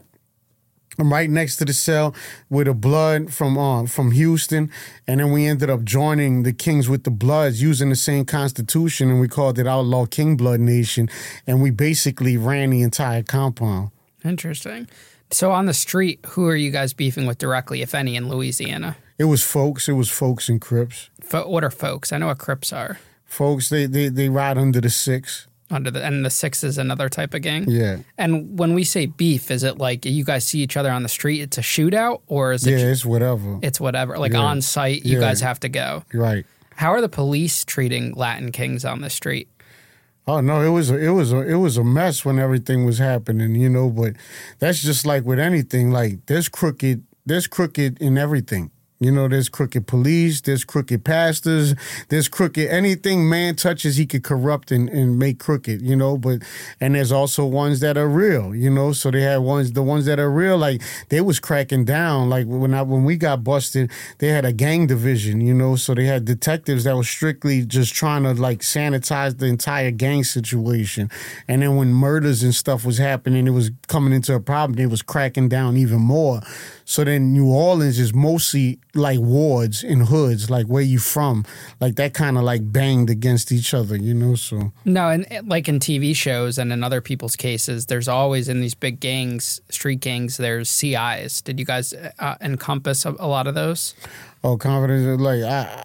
I'm right next to the cell with a Blood from uh, from Houston, and then we ended up joining the Kings with the Bloods using the same constitution, and we called it Outlaw King Blood Nation, and we basically ran the entire compound. Interesting. So on the street, who are you guys beefing with directly, if any, in Louisiana? It was folks. It was folks and Crips. Fo- what are folks? I know what Crips are. Folks, they, they, they ride under the six. Under the and the six is another type of gang? Yeah. And when we say beef, is it like you guys see each other on the street, it's a shootout? Or is it... Yeah, ju- it's whatever. It's whatever. Like yeah. on site, you yeah. guys have to go. Right. How are the police treating Latin Kings on the street? Oh no, it was a, it was a, it was a mess when everything was happening, you know. But that's just like with anything. Like there's crooked, there's crooked in everything. You know, there's crooked police, there's crooked pastors, there's crooked anything man touches, he could corrupt and, and make crooked, you know, but and there's also ones that are real, you know. So they had ones the ones that are real, like they was cracking down. Like when I when we got busted, they had a gang division, you know, so they had detectives that was strictly just trying to like sanitize the entire gang situation. And then when murders and stuff was happening, it was coming into a problem, they was cracking down even more. So then New Orleans is mostly like wards and hoods, like where you from, like that kind of like banged against each other, you know. So no, and like in T V shows and in other people's cases, there's always in these big gangs, street gangs, there's C Is. Did you guys uh, encompass a, a lot of those? Oh, confidence, like I.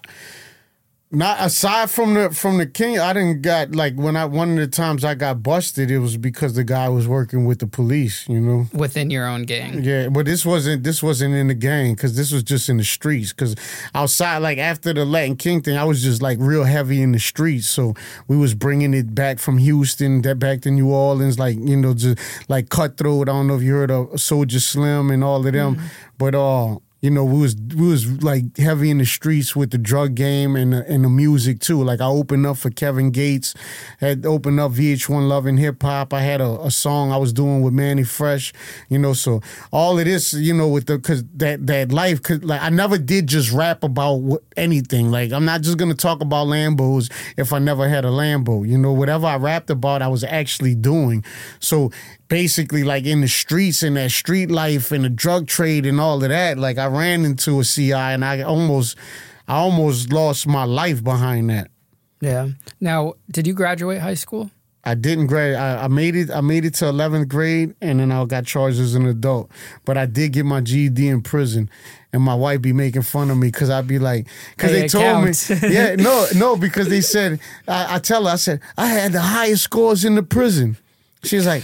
Not aside from the from the king, I didn't got like when I one of the times I got busted, it was because the guy was working with the police, you know, within your own gang. Yeah, but this wasn't this wasn't in the gang because this was just in the streets. Because outside, like after the Latin King thing, I was just like real heavy in the streets. So we was bringing it back from Houston, that back to New Orleans, like you know, just like Cutthroat. I don't know if you heard of Soldier Slim and all of them, mm-hmm. but uh. You know, we was we was like heavy in the streets with the drug game and the, and the music too. Like I opened up for Kevin Gates, had opened up V H one Love and Hip Hop. I had a, a song I was doing with Manny Fresh. You know, so all of this, you know, with the because that that life, cause like I never did just rap about wh- anything. Like I'm not just gonna talk about Lambos if I never had a Lambo. You know, whatever I rapped about, I was actually doing. So. Basically, like in the streets and that street life and the drug trade and all of that, like I ran into a C I and I almost, I almost lost my life behind that. Yeah. Now, did you graduate high school? I didn't grade. I, I made it. I made it to eleventh grade, and then I got charged as an adult. But I did get my G E D in prison, and my wife be making fun of me because I'd be like, because hey, they told counts. me, yeah, no, no, because they said, I, I tell her, I said I had the highest scores in the prison. She's like.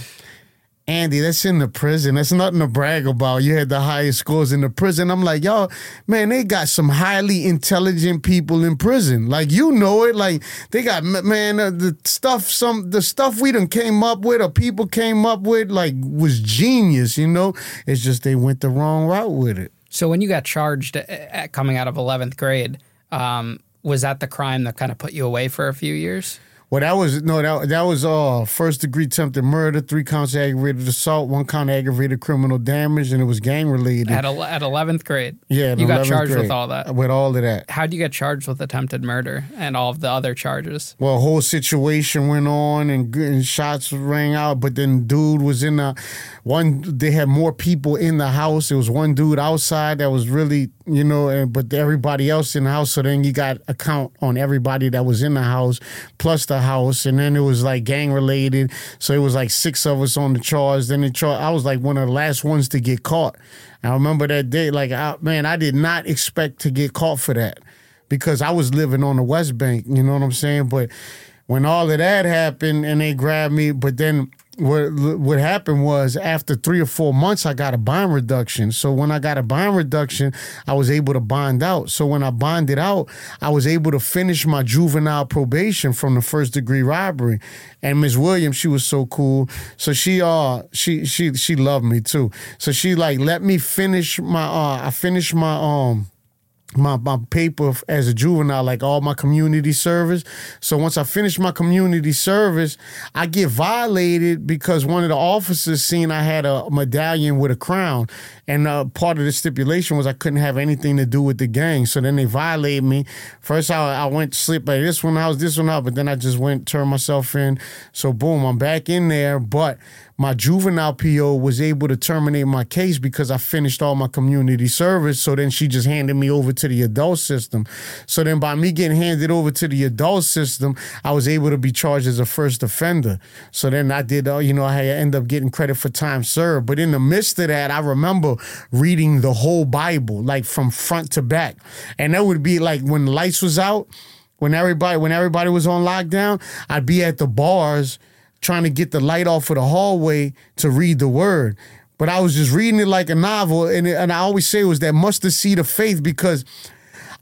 Andy, that's in the prison. That's nothing to brag about. You had the highest scores in the prison. I'm like, y'all, man, they got some highly intelligent people in prison. Like, you know it. Like, they got, man, uh, the stuff, some the stuff we done came up with or people came up with, like, was genius, you know? It's just they went the wrong route with it. So when you got charged at coming out of eleventh grade, um, was that the crime that kind of put you away for a few years? Well, that was no, that that was uh first degree attempted murder, three counts of aggravated assault, one count of aggravated criminal damage, and it was gang related. At ele- at eleventh grade, yeah, you got charged grade, with all that. With all of that, how'd you get charged with attempted murder and all of the other charges? Well, a whole situation went on, and, and shots rang out. But then, dude was in the one. They had more people in the house. It was one dude outside that was really, you know, and but everybody else in the house. So then you got a count on everybody that was in the house plus the house, and then it was like gang related. So it was like six of us on the charge. Then the charge, I was like one of the last ones to get caught. I remember that day, like I, man, I did not expect to get caught for that because I was living on the West Bank. You know what I'm saying? But when all of that happened and they grabbed me, but then. What what happened was after three or four months, I got a bond reduction. So when I got a bond reduction, I was able to bond out. So when I bonded out, I was able to finish my juvenile probation from the first degree robbery. And Miz Williams, she was so cool. So she uh she she she loved me too. So she like let me finish my uh I finished my um. My my paper as a juvenile, like all my community service. So once I finish my community service, I get violated because one of the officers seen I had a medallion with a crown. And uh, part of the stipulation was I couldn't have anything to do with the gang. So then they violated me. First I, I went to sleep at this one house, this one out, but then I just went, turned myself in. So boom, I'm back in there. But my juvenile P O was able to terminate my case because I finished all my community service. So then she just handed me over to the adult system. So then by me getting handed over to the adult system, I was able to be charged as a first offender. So then I did, uh, you know, I ended up getting credit for time served. But in the midst of that, I remember reading the whole Bible, like from front to back. And that would be like when the lights was out, when everybody, when everybody was on lockdown, I'd be at the bars trying to get the light off of the hallway to read the word. But I was just reading it like a novel, and, it, and I always say it was that mustard seed of faith because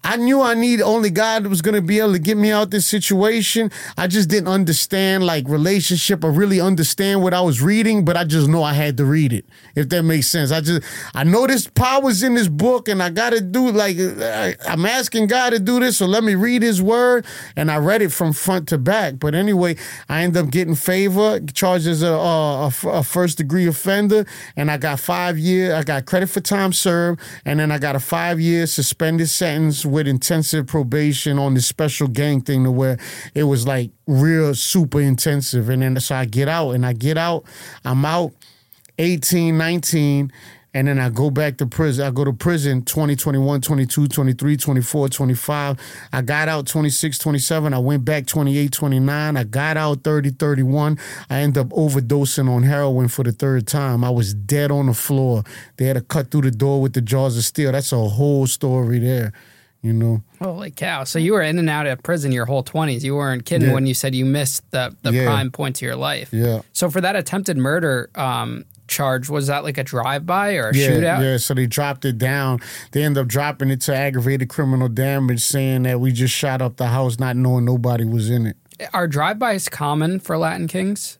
I knew I need only God was going to be able to get me out this situation. I just didn't understand like relationship or really understand what I was reading, but I just know I had to read it, if that makes sense. I just, I know this power's in this book and I got to do like, I'm asking God to do this, so let me read his word. And I read it from front to back. But anyway, I ended up getting favor, charged as a, a, a first degree offender, and I got five years, I got credit for time served, and then I got a five year suspended sentence with intensive probation on this special gang thing to where it was like real super intensive. And then so I get out and I get out, I'm out eighteen, nineteen, and then I go back to prison. I go to prison twenty, twenty-one, twenty-two, twenty-three, twenty-four, twenty-five. I got out twenty-six, twenty-seven. I went back twenty-eight, twenty-nine. I got out thirty, thirty-one. I ended up overdosing on heroin for the third time. I was dead on the floor. They had to cut through the door with the jaws of steel. That's a whole story there, you know. Holy cow. So you were in and out of prison your whole twenties. You weren't kidding Yeah. when you said you missed the, the Yeah. prime points of your life. Yeah. So for that attempted murder um, charge, was that like a drive-by or a Yeah, shootout? yeah, so they dropped it down. They ended up dropping it to aggravated criminal damage, saying that we just shot up the house not knowing nobody was in it. Are drive-bys common for Latin Kings?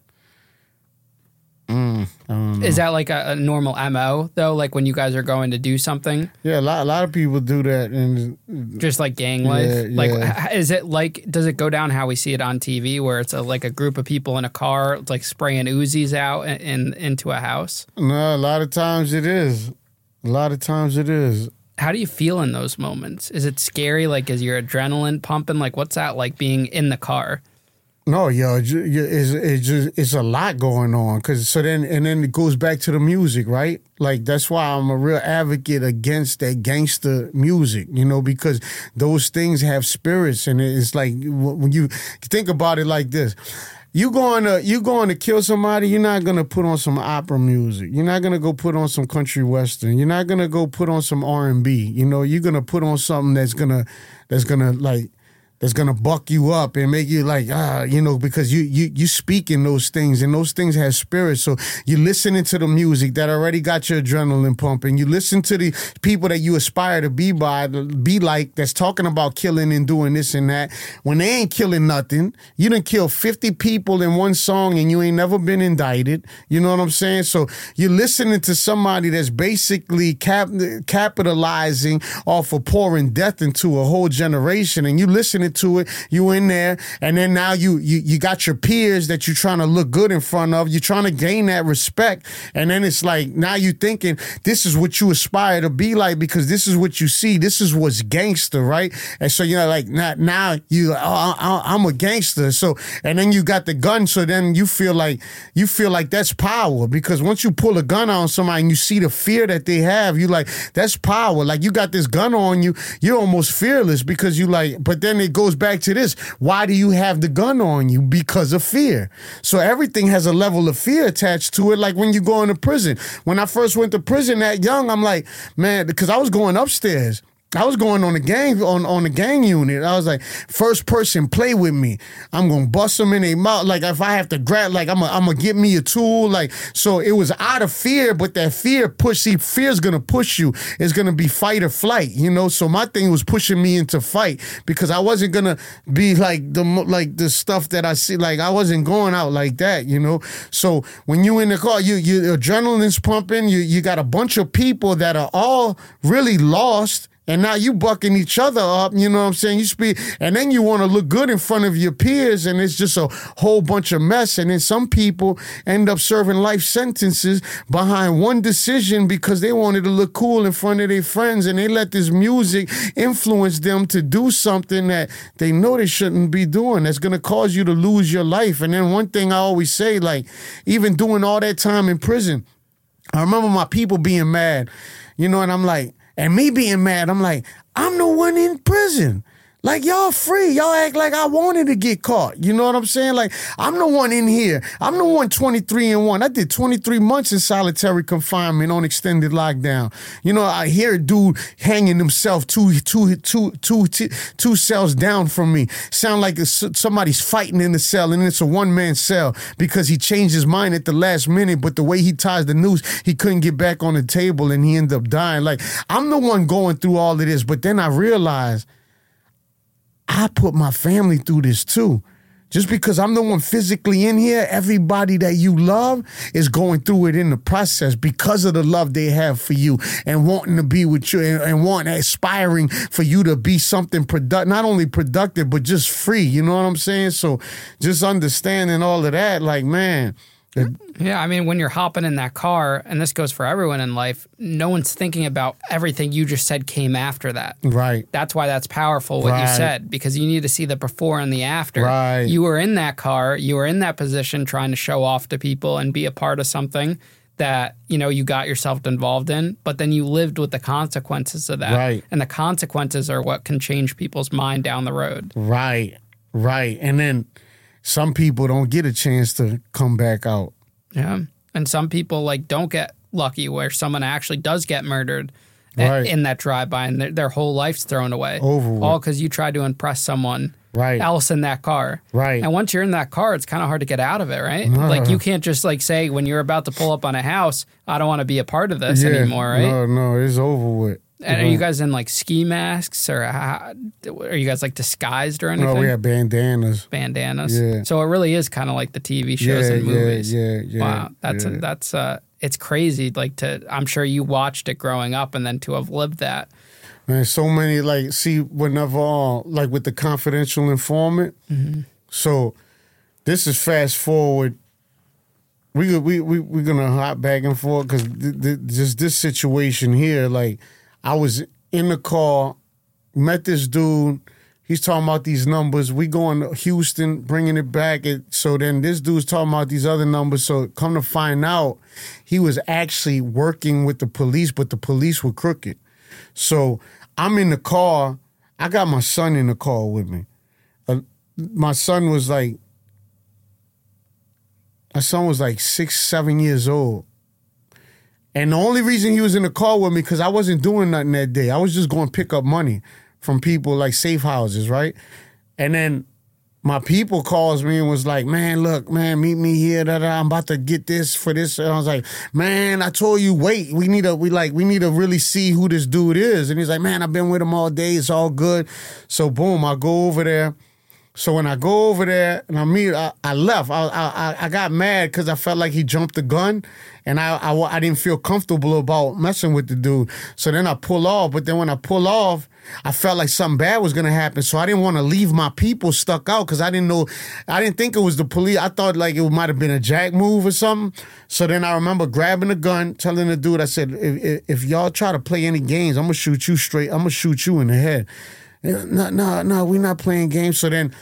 Mm, I don't know. Is that like a, a normal M O, though? Like when you guys are going to do something? Yeah, a lot, a lot of people do that. And Just like gang life? Yeah, Like, yeah. h- is it like, does it go down how we see it on T V where it's a, like a group of people in a car, like spraying Uzis out in, in into a house? no, a lot of times it is. A lot of times it is. How do you feel in those moments? Is it scary? Like, is your adrenaline pumping? Like, what's that like being in the car? No, yo, it's, it's, it's just it's a lot going on. Cause so then and then it goes back to the music, right? Like that's why I'm a real advocate against that gangster music, you know, because those things have spirits, and it's like when you think about it like this. You going to you going to kill somebody, you're not going to put on some opera music. You're not going to go put on some country western. You're not going to go put on some R and B. You know, you're going to put on something that's going to that's going to like that's gonna buck you up and make you like, ah, you know, because you you you speaking those things, and those things have spirit. So you're listening to the music that already got your adrenaline pumping. You listen to the people that you aspire to be by, to be like, that's talking about killing and doing this and that. When they ain't killing nothing, you done kill fifty people in one song and you ain't never been indicted. You know what I'm saying? So you're listening to somebody that's basically cap- capitalizing off of pouring death into a whole generation, and you listening to it, you in there, and then now you you you got your peers that you're trying to look good in front of. You're trying to gain that respect, and then it's like now you thinking this is what you aspire to be like because this is what you see. This is what's gangster, right? And so you're like now now you oh, I, I'm a gangster. So and then you got the gun. So then you feel like you feel like that's power, because once you pull a gun on somebody and you see the fear that they have, you like that's power. Like you got this gun on you, you're almost fearless because you like. But then it goes back to this. Why do you have the gun on you? Because of fear. So everything has a level of fear attached to it. Like when you go into prison. When I first went to prison that young, I'm like, man, because I was going upstairs. I was going on the gang on, on the gang unit. I was like, first person play with me. I'm gonna bust them in their mouth. Like if I have to grab, like I'm gonna I'm gonna get me a tool. Like so, it was out of fear, but that fear push. See, fear's gonna push you. It's gonna be fight or flight. You know. So my thing was pushing me into fight because I wasn't gonna be like the like the stuff that I see. Like I wasn't going out like that. You know. So when you in the car, you your adrenaline's pumping. You you got a bunch of people that are all really lost. And now you bucking each other up, you know what I'm saying? You speak, and then you want to look good in front of your peers, and it's just a whole bunch of mess. And then some people end up serving life sentences behind one decision because they wanted to look cool in front of their friends, and they let this music influence them to do something that they know they shouldn't be doing. That's going to cause you to lose your life. And then one thing I always say, like, even doing all that time in prison, I remember my people being mad, you know, and I'm like, and me being mad, I'm like, I'm the one in prison. Like, y'all free. Y'all act like I wanted to get caught. You know what I'm saying? Like, I'm the one in here. I'm the one twenty-three and one. I did twenty-three months in solitary confinement on extended lockdown. You know, I hear a dude hanging himself two, two, two, two, two, two cells down from me. Sound like it's, somebody's fighting in the cell, and it's a one-man cell because he changed his mind at the last minute, but the way he ties the noose, he couldn't get back on the table, and he ended up dying. Like, I'm the one going through all of this, but then I realized I put my family through this too. Just because I'm the one physically in here, everybody that you love is going through it in the process because of the love they have for you and wanting to be with you and, and wanting, aspiring for you to be something productive, not only productive, but just free. You know what I'm saying? So just understanding all of that, like, man. Yeah, I mean, when you're hopping in that car, and this goes for everyone in life, no one's thinking about everything you just said came after that. Right. That's why that's powerful, what Right. you said, because you need to see the before and the after. Right. You were in that car, you were in that position trying to show off to people and be a part of something that, you know, you got yourself involved in, but then you lived with the consequences of that. Right. And the consequences are what can change people's mind down the road. Right. Right. And then some people don't get a chance to come back out. Yeah. And some people, like, don't get lucky where someone actually does get murdered a- Right. in that drive-by and their, their whole life's thrown away. Over with. All because you tried to impress someone Right. else in that car. Right. And once you're in that car, it's kind of hard to get out of it, right? Like, you can't just, like, say when you're about to pull up on a house, I don't want to be a part of this Yeah. anymore, right? No, no, it's over with. And are you guys in, like, ski masks, or how, are you guys, like, disguised or anything? No, we have bandanas. Bandanas. Yeah. So it really is kind of like the T V shows Yeah, and yeah, movies. yeah, yeah, Wow, that's yeah. that's uh, it's crazy. Like, to, I'm sure you watched it growing up, and then to have lived that. Man, so many, like, see, whenever, uh, like, with the confidential informant. Mm-hmm. So this is fast forward. We we we we're gonna hop back and forth because th- th- just this situation here, like, I was in the car, met this dude. He's talking about these numbers. We going to Houston, bringing it back. It, so then this dude's talking about these other numbers. So come to find out, he was actually working with the police, but the police were crooked. So I'm in the car. I got my son in the car with me. Uh, my son was like, my son was like six, seven years old. And the only reason he was in the car with me, because I wasn't doing nothing that day. I was just going to pick up money from people like safe houses, right? And then my people calls me and was like, man, look, man, meet me here. Da, da, I'm about to get this for this. And I was like, man, I told you, wait, we need to, we like, we need to really see who this dude is. And he's like, man, I've been with him all day. It's all good. So boom, I go over there. So when I go over there and I meet, I, I left. I, I I got mad because I felt like he jumped the gun, and I, I I didn't feel comfortable about messing with the dude. So then I pull off. But then when I pull off, I felt like something bad was gonna happen. So I didn't want to leave my people stuck out because I didn't know, I didn't think it was the police. I thought like it might have been a jack move or something. So then I remember grabbing a gun, telling the dude, I said, if, if, if y'all try to play any games, I'm gonna shoot you straight. I'm gonna shoot you in the head. No, no, no, we're not playing games. So then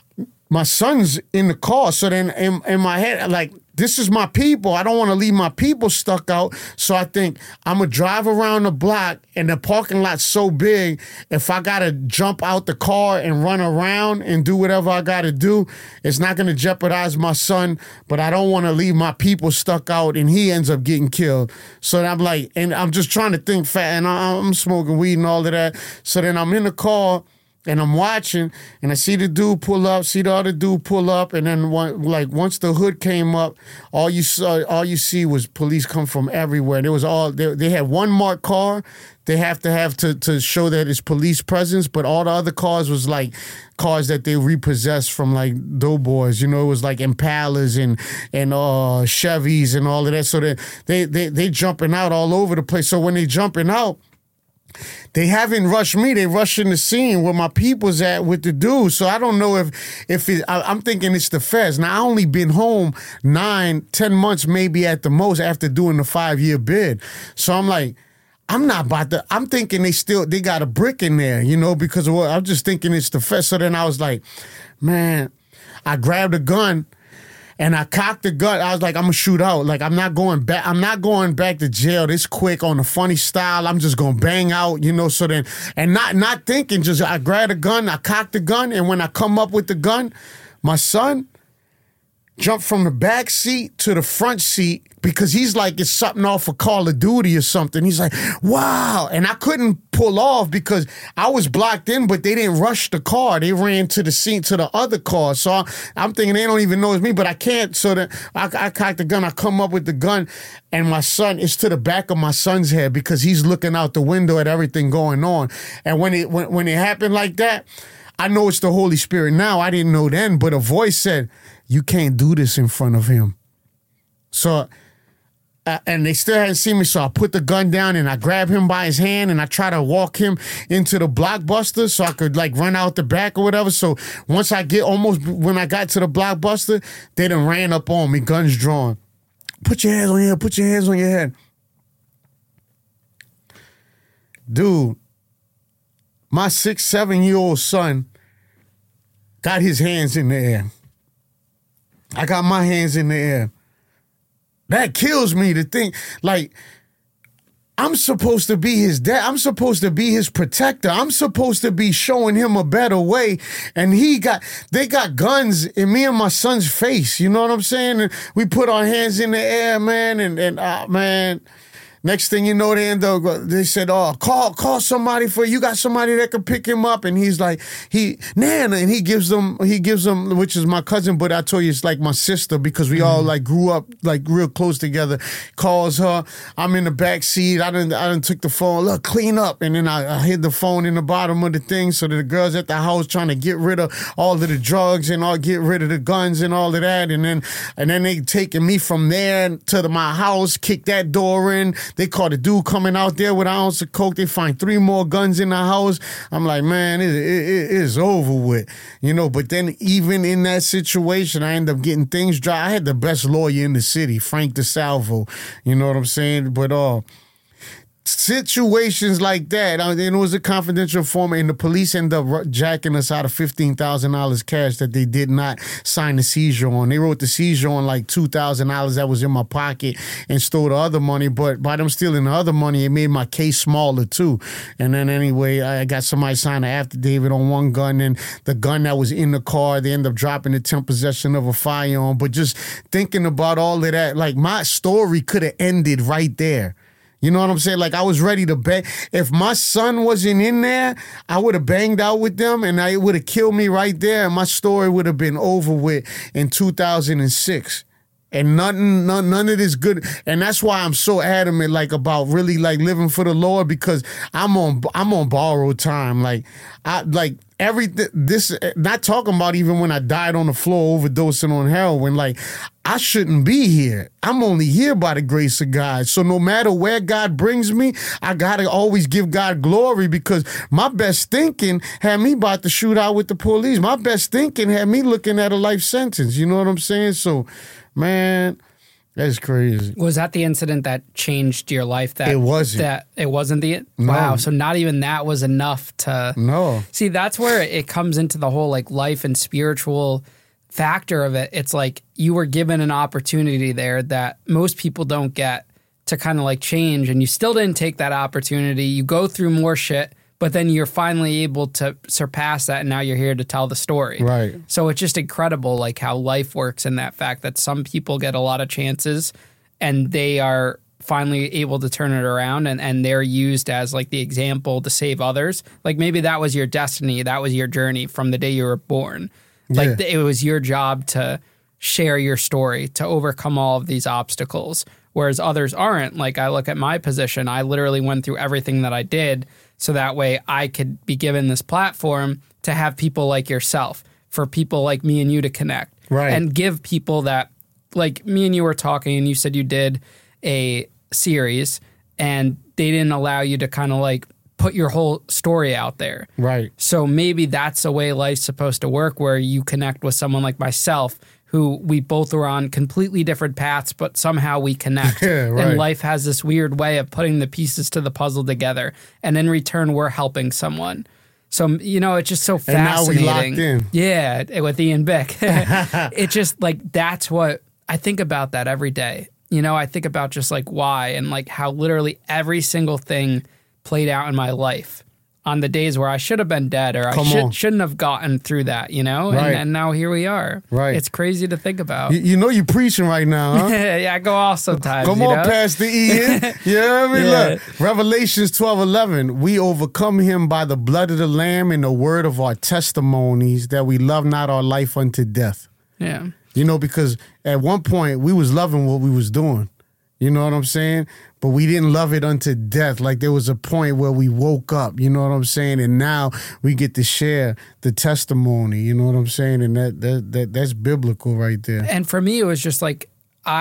my son's in the car. So then in, in my head, like, this is my people. I don't want to leave my people stuck out. So I think I'm going to drive around the block, and the parking lot's so big, if I got to jump out the car and run around and do whatever I got to do, it's not going to jeopardize my son, but I don't want to leave my people stuck out and he ends up getting killed. So I'm like, and I'm just trying to think fat, and I'm smoking weed and all of that. So then I'm in the car, and I'm watching, and I see the dude pull up, see the other dude pull up, and then one, like once the hood came up, all you saw, all you see was police come from everywhere. There was all they, they had one marked car. They have to have to to show that it's police presence, but all the other cars was like cars that they repossessed from like doughboys. You know, it was like Impalas and and uh, Chevys and all of that. So they they they they jumping out all over the place. So when they jumping out, they haven't rushed me. They rushing the scene where my people's at with the dude. So I don't know if if it, I, I'm thinking it's the feds. Now I only been home nine, ten months maybe at the most after doing the five year bid. So I'm like, I'm not about to. I'm thinking they still they got a brick in there, you know, because of what I'm just thinking it's the feds. So then I was like, man, I grabbed a gun. And I cocked the gun. I was like, I'm gonna shoot out. Like, I'm not going back. I'm not going back to jail this quick on a funny style. I'm just gonna bang out, you know. So then, and not not thinking. Just I grabbed a gun. I cocked the gun, and when I come up with the gun, my son jumped from the back seat to the front seat because he's like, it's something off of Call of Duty or something. He's like, wow. And I couldn't pull off because I was blocked in, but they didn't rush the car. They ran to the seat, to the other car. So I, I'm thinking they don't even know it's me, but I can't. So then I, I cocked the gun. I come up with the gun, and my son is to the back of my son's head because he's looking out the window at everything going on. And when it when, when it happened like that, I know it's the Holy Spirit now. I didn't know then, but a voice said, you can't do this in front of him. So, uh, and they still hadn't seen me, so I put the gun down and I grab him by his hand and I try to walk him into the Blockbuster so I could like run out the back or whatever. So once I get almost, when I got to the Blockbuster, they done ran up on me, guns drawn. Put your hands on your head, put your hands on your head. Dude, my six, seven-year-old son got his hands in the air. I got my hands in the air. That kills me to think, like, I'm supposed to be his dad. I'm supposed to be his protector. I'm supposed to be showing him a better way. And he got, they got guns in me and my son's face. You know what I'm saying? And we put our hands in the air, man. And, and uh, man, next thing you know, they end up, they said, oh, call call somebody for, you got somebody that can pick him up. And he's like, he, Nana, and he gives them, he gives them, which is my cousin, but I told you it's like my sister because we mm-hmm. all like grew up like real close together. Calls her, I'm in the back seat. I didn't, I didn't took the phone, look, clean up. And then I, I hid the phone in the bottom of the thing so that the girls at the house trying to get rid of all of the drugs and all, get rid of the guns and all of that. And then, and then they taking me from there to the, my house, kick that door in. They caught a dude coming out there with an ounce of coke. They find three more guns in the house. I'm like, man, it, it, it's over with, you know. But then even in that situation, I ended up getting things dry. I had the best lawyer in the city, Frank DeSalvo. You know what I'm saying? But uh, situations like that, I mean, it was a confidential informant, and the police ended up jacking us out of fifteen thousand dollars cash that they did not sign the seizure on. They wrote the seizure on like two thousand dollars that was in my pocket and stole the other money, but by them stealing the other money, it made my case smaller too. And then anyway, I got somebody sign an affidavit on one gun, and the gun that was in the car, they ended up dropping the temp possession of a firearm. But just thinking about all of that, like my story could have ended right there. You know what I'm saying? Like, I was ready to bang. If my son wasn't in there, I would have banged out with them, and it would have killed me right there, and my story would have been over with in two thousand six. And nothing, none, none of this good. And that's why I'm so adamant, like, about really, like, living for the Lord, because I'm on, I'm on borrowed time. Like, I, like, everything, this, not talking about even when I died on the floor overdosing on heroin, like, I shouldn't be here. I'm only here by the grace of God. So no matter where God brings me, I got to always give God glory, because my best thinking had me about to shoot out with the police. My best thinking had me looking at a life sentence. You know what I'm saying? So, man, that's crazy. Was that the incident that changed your life? That it wasn't. That it wasn't the no. Wow. So not even that was enough to no. See, that's where it comes into the whole like life and spiritual factor of it. It's like you were given an opportunity there that most people don't get to kind of like change, and you still didn't take that opportunity. You go through more shit, but then you're finally able to surpass that, and now you're here to tell the story. Right. So it's just incredible, like, how life works in that fact that some people get a lot of chances, and they are finally able to turn it around, and, and they're used as, like, the example to save others. Like, maybe that was your destiny. That was your journey from the day you were born. Like, yeah. It was your job to share your story, to overcome all of these obstacles, whereas others aren't. Like, I look at my position. I literally went through everything that I did, so that way I could be given this platform to have people like yourself, for people like me and you to connect. Right. And give people that, like me and you were talking, and you said you did a series, and they didn't allow you to kind of like put your whole story out there. Right. So maybe that's the way life's supposed to work, where you connect with someone like myself, who we both were on completely different paths, but somehow we connect. Yeah, right. And life has this weird way of putting the pieces to the puzzle together. And in return, we're helping someone. So, you know, it's just so And now we fascinating. locked in. Yeah, with Ian Bick. It's just like, that's what I think about that every day. You know, I think about just like why and like how literally every single thing played out in my life on the days where I should have been dead or Come I should, on. shouldn't have gotten through that, you know? Right. And, and now here we are. Right. It's crazy to think about. You, you know you're preaching right now, huh? Yeah, I go off sometimes. Come you on, know? Pastor Ian. You know what I mean? Yeah. Look, Revelations twelve eleven. We overcome him by the blood of the Lamb and the word of our testimonies, that we love not our life unto death. Yeah. You know, because at one point we was loving what we was doing. You know what I'm saying? But we didn't love it unto death. Like there was a point where we woke up, you know what I'm saying? And now we get to share the testimony, you know what I'm saying? And that that, that that's biblical right there. And for me, it was just like,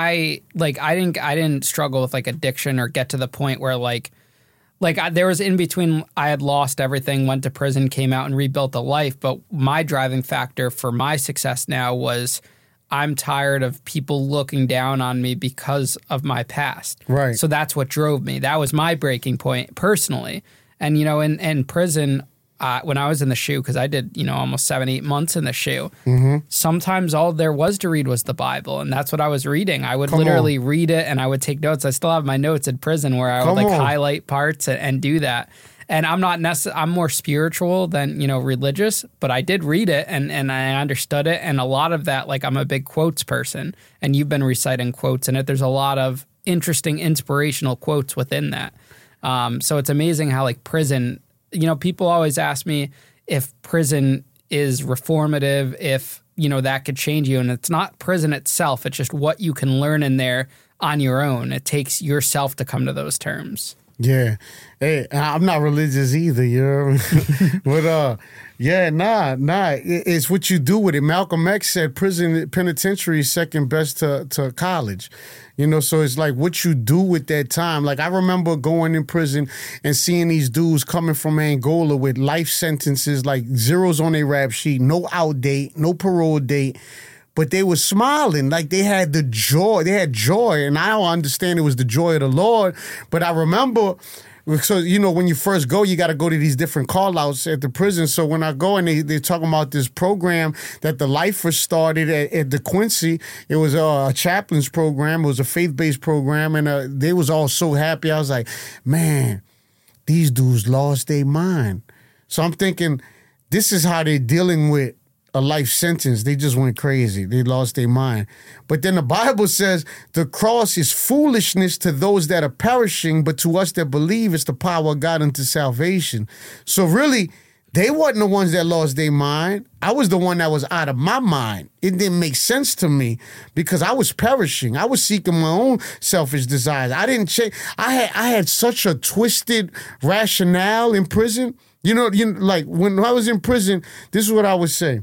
I like I didn't I didn't struggle with like addiction or get to the point where like like I, there was in between. I had lost everything, went to prison, came out and rebuilt a life. But my driving factor for my success now was I'm tired of people looking down on me because of my past. Right. So that's what drove me. That was my breaking point personally. And you know, in in prison. Uh, when I was in the shoe, because I did, you know, almost seven, eight months in the shoe, mm-hmm. sometimes all there was to read was the Bible. And that's what I was reading. I would Come literally on. read it and I would take notes. I still have my notes in prison where I Come would like on. highlight parts and, and do that. And I'm not necess- I'm more spiritual than, you know, religious, but I did read it and, and I understood it. And a lot of that, like I'm a big quotes person and you've been reciting quotes in it. There's a lot of interesting, inspirational quotes within that. Um, so it's amazing how like prison, you know, people always ask me if prison is reformative, if, you know, that could change you. And it's not prison itself. It's just what you can learn in there on your own. It takes yourself to come to those terms. Yeah. Hey, I'm not religious either, you know. But uh yeah, nah, nah. It- It's what you do with it. Malcolm X said prison penitentiary is second best to, to college. You know, so it's like what you do with that time. Like I remember going in prison and seeing these dudes coming from Angola with life sentences, like zeros on their rap sheet, no out date, no parole date. But they were smiling, like they had the joy. They had joy, and I don't understand it was the joy of the Lord. But I remember, so you know, when you first go, you got to go to these different call-outs at the prison. So when I go and they, they're talking about this program that the Lifers started at, at the Quincy, it was a, a chaplain's program. It was a faith-based program, and uh, they was all so happy. I was like, man, these dudes lost their mind. So I'm thinking, this is how they're dealing with a life sentence. They just went crazy. They lost their mind. But then the Bible says the cross is foolishness to those that are perishing, but to us that believe it's the power of God unto salvation. So really, they wasn't the ones that lost their mind. I was the one that was out of my mind. It didn't make sense to me because I was perishing. I was seeking my own selfish desires. I didn't check. I had I had such a twisted rationale in prison. You know, you know, like when I was in prison, this is what I would say.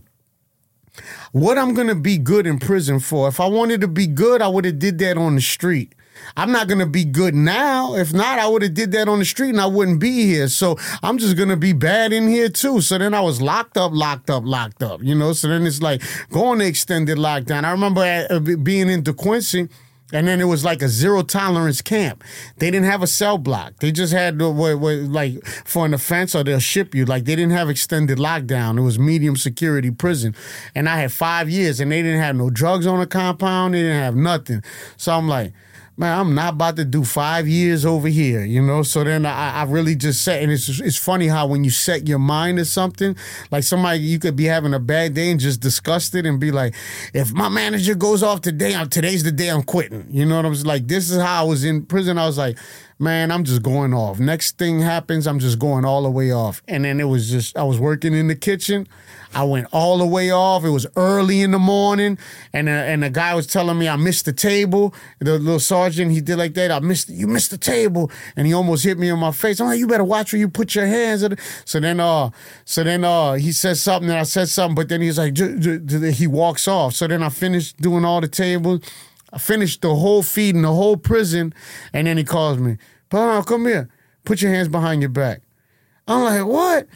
What I'm going to be good in prison for. If I wanted to be good, I would have did that on the street. I'm not going to be good now. If not, I would have did that on the street and I wouldn't be here. So I'm just going to be bad in here too. So then I was locked up, locked up, locked up, you know? So then it's like going to extended lockdown. I remember uh, being in DeQuincy. And then it was like a zero tolerance camp. They didn't have a cell block. They just had the, what, what, like for an offense or they'll ship you. Like they didn't have extended lockdown. It was medium security prison. And I had five years and they didn't have no drugs on the compound. They didn't have nothing. So I'm like, man, I'm not about to do five years over here, you know? So then I, I really just set, and it's it's funny how when you set your mind to something, like somebody, you could be having a bad day and just disgust it and be like, if my manager goes off today, I'm, today's the day I'm quitting. You know what I'm saying? Like, this is how I was in prison. I was like, man, I'm just going off. Next thing happens, I'm just going all the way off. And then it was just, I was working in the kitchen. I went all the way off. It was early in the morning, and uh, and the guy was telling me I missed the table. The little sergeant, he did like that. I missed, you missed the table, and he almost hit me in my face. I'm like, you better watch where you put your hands. At it. So then, uh, so then, uh, he said something, and I said something, but then he's like, j- j- j- he walks off. So then I finished doing all the tables. I finished the whole feeding, the whole prison, and then he calls me, Paul, come here. Put your hands behind your back. I'm like, what?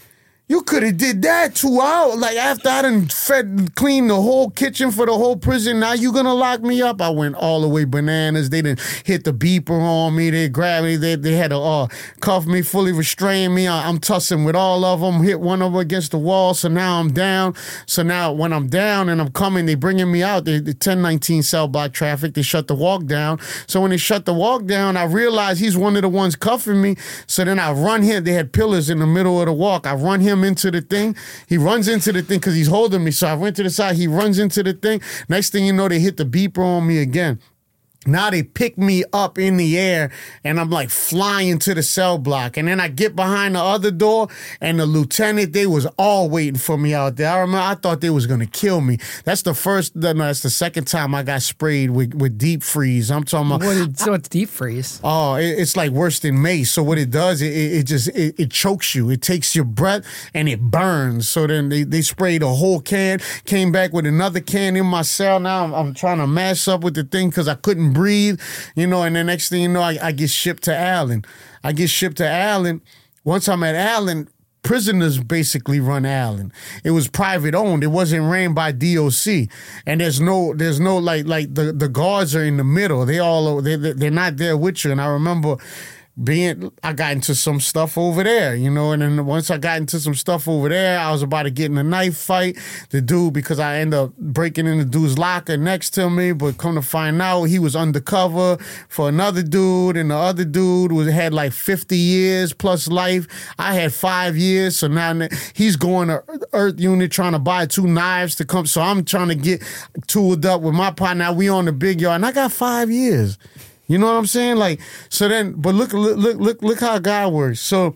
You could have did that two hours. Like, after I done fed, cleaned the whole kitchen for the whole prison, now you gonna lock me up? I went all the way bananas. They didn't hit the beeper on me. They grabbed me. They, they had to uh, cuff me, fully restrain me. I, I'm tussling with all of them. Hit one of them against the wall, so now I'm down. So now when I'm down and I'm coming, they bringing me out. They, the ten nineteen cell block traffic. They shut the walk down. So when they shut the walk down, I realized he's one of the ones cuffing me. So then I run him. They had pillars in the middle of the walk. I run him into the thing. He runs into the thing because he's holding me. So I went to the side. He runs into the thing. Next thing you know, they hit the beeper on me again. Now they pick me up in the air and I'm like flying to the cell block. And then I get behind the other door and the lieutenant, they was all waiting for me out there. I remember I thought they was going to kill me. That's the first, no, that's the second time I got sprayed with, with deep freeze. I'm talking about. What is, so it's deep freeze? Oh, it, it's like worse than mace. So what it does, it, it just, it, it chokes you. It takes your breath and it burns. So then they, they sprayed a whole can, came back with another can in my cell. Now I'm, I'm trying to mash up with the thing because I couldn't breathe, you know, and the next thing you know, I, I get shipped to Allen. I get shipped to Allen. Once I'm at Allen, prisoners basically run Allen. It was private owned. It wasn't ran by D O C. And there's no, there's no like, like the, the guards are in the middle. They all, they, they're not there with you. And I remember being, I got into some stuff over there, you know, and then once I got into some stuff over there, I was about to get in a knife fight. The dude, because I ended up breaking in the dude's locker next to me, but come to find out, he was undercover for another dude, and the other dude was had like fifty years plus life. I had five years, so now he's going to Earth Unit trying to buy two knives to come, so I'm trying to get tooled up with my partner. Now we on the big yard, and I got five years. You know what I'm saying? Like, so then, but look, look, look, look, look how God works. So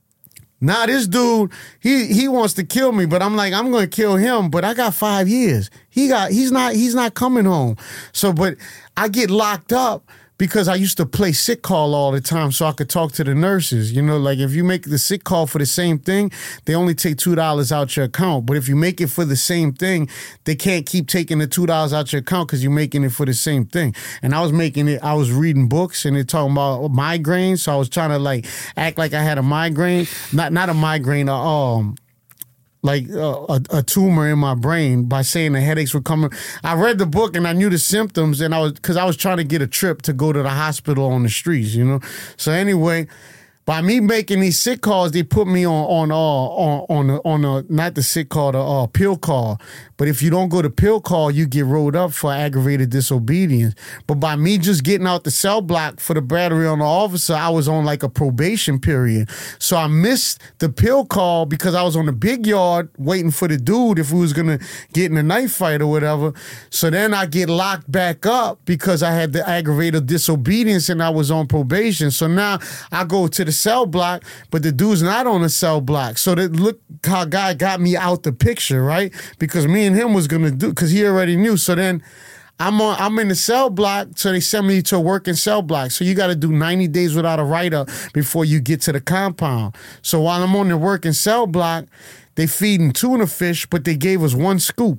now this dude, he he wants to kill me, but I'm like, I'm gonna kill him, but I got five years. He got, he's not, he's not coming home. So, but I get locked up because I used to play sick call all the time so I could talk to the nurses. You know, like if you make the sick call for the same thing, they only take two dollars out your account. But if you make it for the same thing, they can't keep taking the two dollars out your account because you're making it for the same thing. And I was making it, I was reading books and they're talking about migraines. So I was trying to like act like I had a migraine. Not, not a migraine, uh, um, like uh, a, a tumor in my brain by saying the headaches were coming. I read the book and I knew the symptoms, and I was because I was trying to get a trip to go to the hospital on the streets, you know. So anyway, by me making these sick calls, they put me on on uh, on on a, on a, not the sick call, the uh, pill call. But if you don't go to pill call, you get rolled up for aggravated disobedience. But by me just getting out the cell block for the battery on the officer, I was on like a probation period. So I missed the pill call because I was on the big yard waiting for the dude if we was going to get in a knife fight or whatever. So then I get locked back up because I had the aggravated disobedience and I was on probation. So now I go to the cell block, but the dude's not on the cell block. So that look how God got me out the picture, right? Because me and him was gonna do, because he already knew. So then I'm on, I'm in the cell block, so they send me to a working cell block. So you got to do ninety days without a write-up before you get to the compound. So while I'm on the working cell block, they feeding tuna fish, but they gave us one scoop.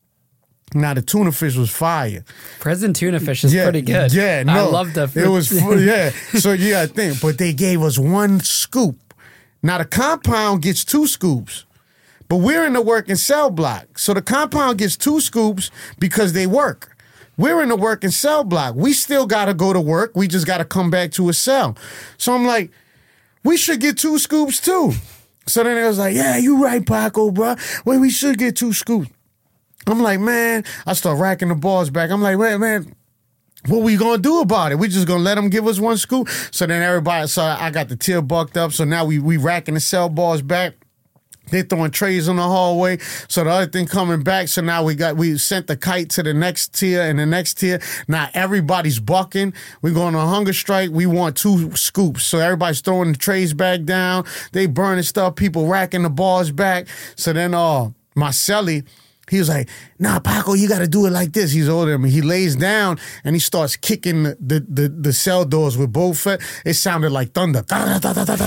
Now the tuna fish was fire. Prison tuna fish is yeah, pretty good. Yeah, no, I love the. It was yeah. So you got to think, but they gave us one scoop. Now the compound gets two scoops. But we're in the working cell block. So the compound gets two scoops because they work. We're in the working cell block. We still got to go to work. We just got to come back to a cell. So I'm like, we should get two scoops too. So then it was like, yeah, you right, Paco, bro. Well, we should get two scoops. I'm like, man, I start racking the balls back. I'm like, wait, man, what we gonna do about it? We just gonna let them give us one scoop? So then everybody, so I got the tier bucked up. So now we we racking the cell balls back. They throwing trays on the hallway. So the other thing coming back. So now we got, we sent the kite to the next tier and the next tier. Now everybody's bucking. We're going on a hunger strike. We want two scoops. So everybody's throwing the trays back down. They burning stuff. People racking the balls back. So then uh, my celly, he was like, nah, Paco, you got to do it like this. He's older than me. He lays down and he starts kicking the the, the, the cell doors with both feet. It sounded like thunder. I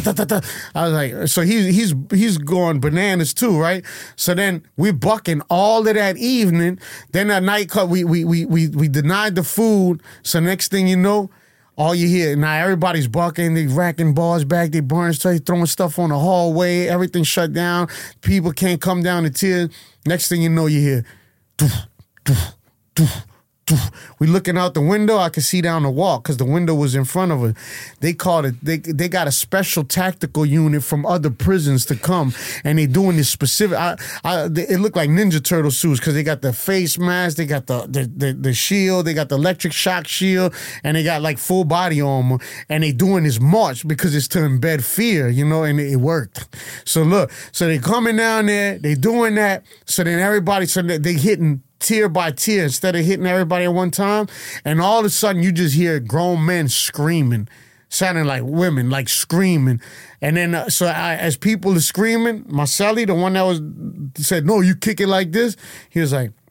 was like, so he, he's he's going bananas too, right? So then we're bucking all of that evening. Then at night, we, we, we, we, we denied the food. So next thing you know, all you hear, now everybody's bucking, they racking bars back, they burning stuff, they throwing stuff on the hallway, everything shut down, people can't come down to tears. Next thing you know, you hear, doof, doof, doof. We looking out the window, I could see down the walk because the window was in front of us. They called it, they they got a special tactical unit from other prisons to come, and they doing this specific, I, I, it looked like Ninja Turtle suits because they got the face mask, they got the, the, the, the shield, they got the electric shock shield, and they got like full body armor, and they doing this march because it's to embed fear, you know, and it, it worked. So look, so they coming down there, they doing that, so then everybody, so they, they hitting tier by tier instead of hitting everybody at one time. And all of a sudden you just hear grown men screaming, sounding like women, like screaming. And then, uh, so I, as people are screaming, Marcelli, the one that was said, no, you kick it like this. He was like,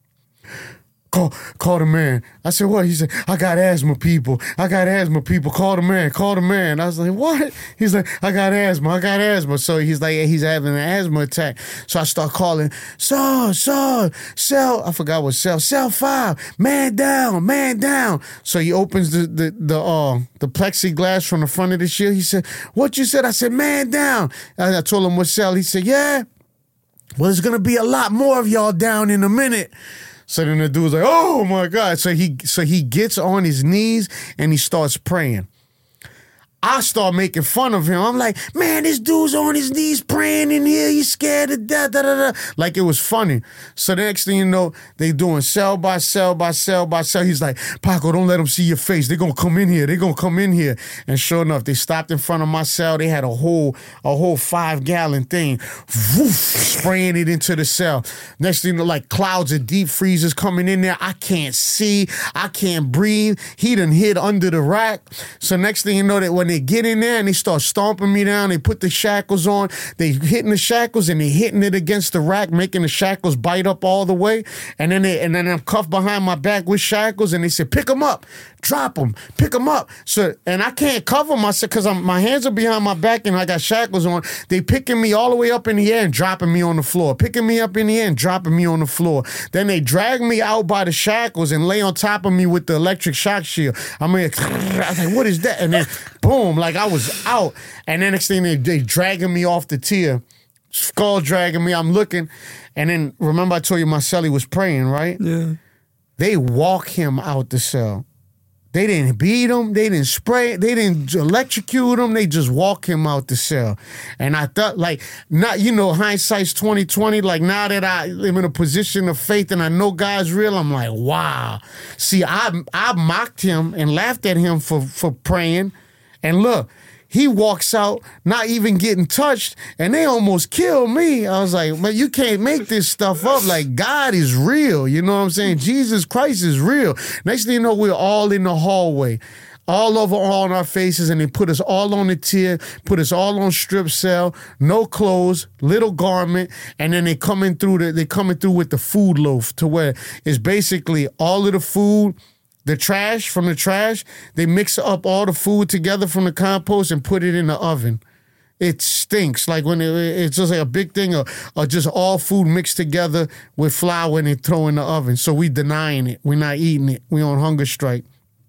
Call, call the man. I said, what? He said, I got asthma, people. I got asthma, people. Call the man. Call the man. I was like, what? He's like, I got asthma. I got asthma. So he's like, he's having an asthma attack. So I start calling, Saul, Saul, cell. I forgot what cell. Cell five. Man down. Man down. So he opens the the the uh the plexiglass from the front of the shield. He said, what you said? I said, man down. And I told him what cell. He said, yeah. Well, there's gonna be a lot more of y'all down in a minute. So then the dude's like, oh my God. So he so he gets on his knees and he starts praying. I start making fun of him. I'm like, man, this dude's on his knees praying in here. He's scared to death. Da, da, da. Like it was funny. So the next thing you know, they doing cell by cell by cell by cell. He's like, Paco, don't let them see your face. They're going to come in here. They're going to come in here. And sure enough, they stopped in front of my cell. They had a whole a whole five gallon thing, woof, spraying it into the cell. Next thing you know, like clouds of deep freezers coming in there. I can't see. I can't breathe. He done hid under the rack. So next thing you know, that when they get in there and they start stomping me down, they put the shackles on, they hitting the shackles and they hitting it against the rack, making the shackles bite up all the way. And then they, and then I'm cuffed behind my back with shackles, and they said, pick them up, drop them, pick them up. So, and I can't cover myself because my hands are behind my back and I got shackles on. They picking me all the way up in the air and dropping me on the floor, picking me up in the air and dropping me on the floor. Then they drag me out by the shackles and lay on top of me with the electric shock shield. I mean, I was like, what is that? And then boom, like I was out. And then next thing they, they dragging me off the tier, skull dragging me. I'm looking. And then remember I told you Marcelli was praying, right? Yeah. They walk him out the cell. They didn't beat him. They didn't spray. They didn't electrocute him. They just walk him out the cell. And I thought, like, not, you know, hindsight's twenty twenty. Like, now that I am in a position of faith and I know God's real, I'm like, wow. See, I I mocked him and laughed at him for, for praying. And look, he walks out not even getting touched, and they almost killed me. I was like, man, you can't make this stuff up. Like, God is real. You know what I'm saying? Jesus Christ is real. Next thing you know, we're all in the hallway, all over on our faces, and they put us all on the tier, put us all on strip cell, no clothes, little garment, and then they coming through the, they coming through with the food loaf to where it's basically all of the food, the trash from the trash, they mix up all the food together from the compost and put it in the oven. It stinks. Like when it, it's just like a big thing of, of just all food mixed together with flour and they throw in the oven. So we denying it. We're not eating it. We on hunger strike.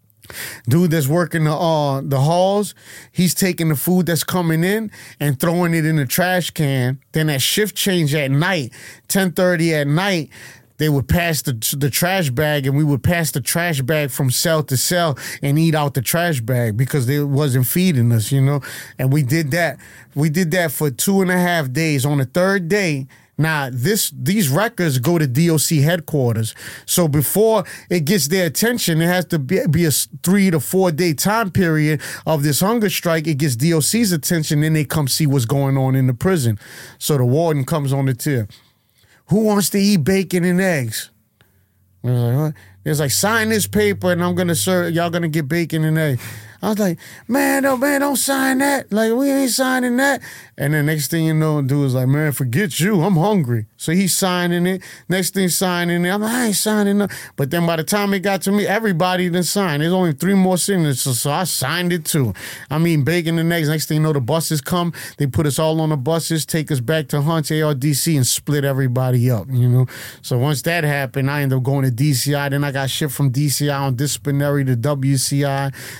Dude that's working the uh, the halls, he's taking the food that's coming in and throwing it in the trash can. Then at shift change at night, ten thirty at night, they would pass the the trash bag, and we would pass the trash bag from cell to cell and eat out the trash bag because they wasn't feeding us, you know. And we did that. We did that for two and a half days. On the third day, now this these records go to D O C headquarters. So before it gets their attention, it has to be, be a three to four day time period of this hunger strike. It gets D O C's attention, then they come see what's going on in the prison. So the warden comes on the tier. Who wants to eat bacon and eggs? It's like, sign this paper and I'm going to serve, y'all going to get bacon and eggs. I was like, man, no, man, don't sign that. Like, we ain't signing that. And then next thing you know, dude was like, man, forget you. I'm hungry. So he's signing it. Next thing signing it. I'm like, I ain't signing it. But then by the time it got to me, everybody done signed. There's only three more signatures, so I signed it too. I mean, bacon and eggs. Next thing you know, the buses come. They put us all on the buses, take us back to Hunt's A R D C and split everybody up, you know. So once that happened, I ended up going to D C I. Then I got shipped from D C I on disciplinary to W C I. Then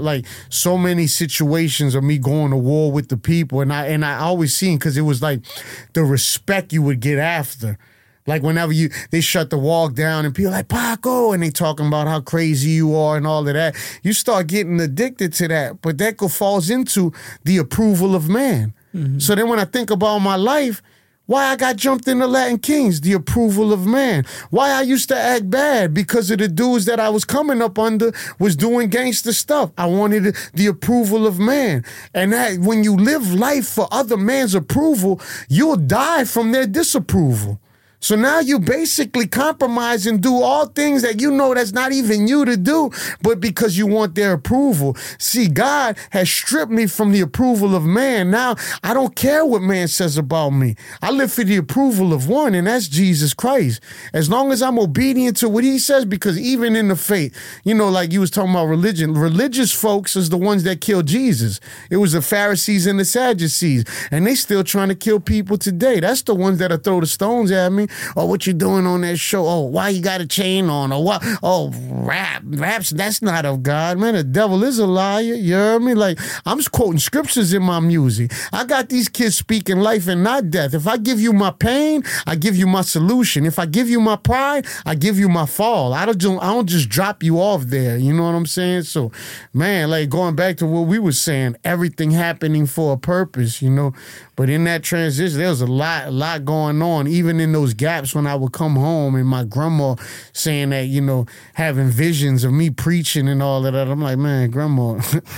like so many situations of me going to war with the people, and I and I always seen, because it was like the respect you would get after. Like whenever you they shut the walk down and people like, Paco, and they talking about how crazy you are and all of that, you start getting addicted to that. But that go falls into the approval of man. Mm-hmm. So then when I think about my life, why I got jumped into Latin Kings, the approval of man. Why I used to act bad, because of the dudes that I was coming up under was doing gangster stuff. I wanted the approval of man. And that when you live life for other man's approval, you'll die from their disapproval. So now you basically compromise and do all things that you know that's not even you to do, but because you want their approval. See, God has stripped me from the approval of man. Now I don't care what man says about me. I live for the approval of one, and that's Jesus Christ. As long as I'm obedient to what he says, because even in the faith, you know, like you was talking about religion, religious folks is the ones that killed Jesus. It was the Pharisees and the Sadducees, and they still trying to kill people today. That's the ones that'll throw the stones at me. Oh, what you doing on that show? Oh, why you got a chain on? Or what? Oh, rap. Raps, that's not of God, man. The devil is a liar. You hear me? Like, I'm just quoting scriptures in my music. I got these kids speaking life and not death. If I give you my pain, I give you my solution. If I give you my pride, I give you my fall. I don't, do, I don't just drop you off there. You know what I'm saying? So, man, like going back to what we were saying, everything happening for a purpose, you know. But in that transition, there was a lot, a lot going on, even in those gaps when I would come home and my grandma saying that, you know, having visions of me preaching and all of that. I'm like, man, grandma,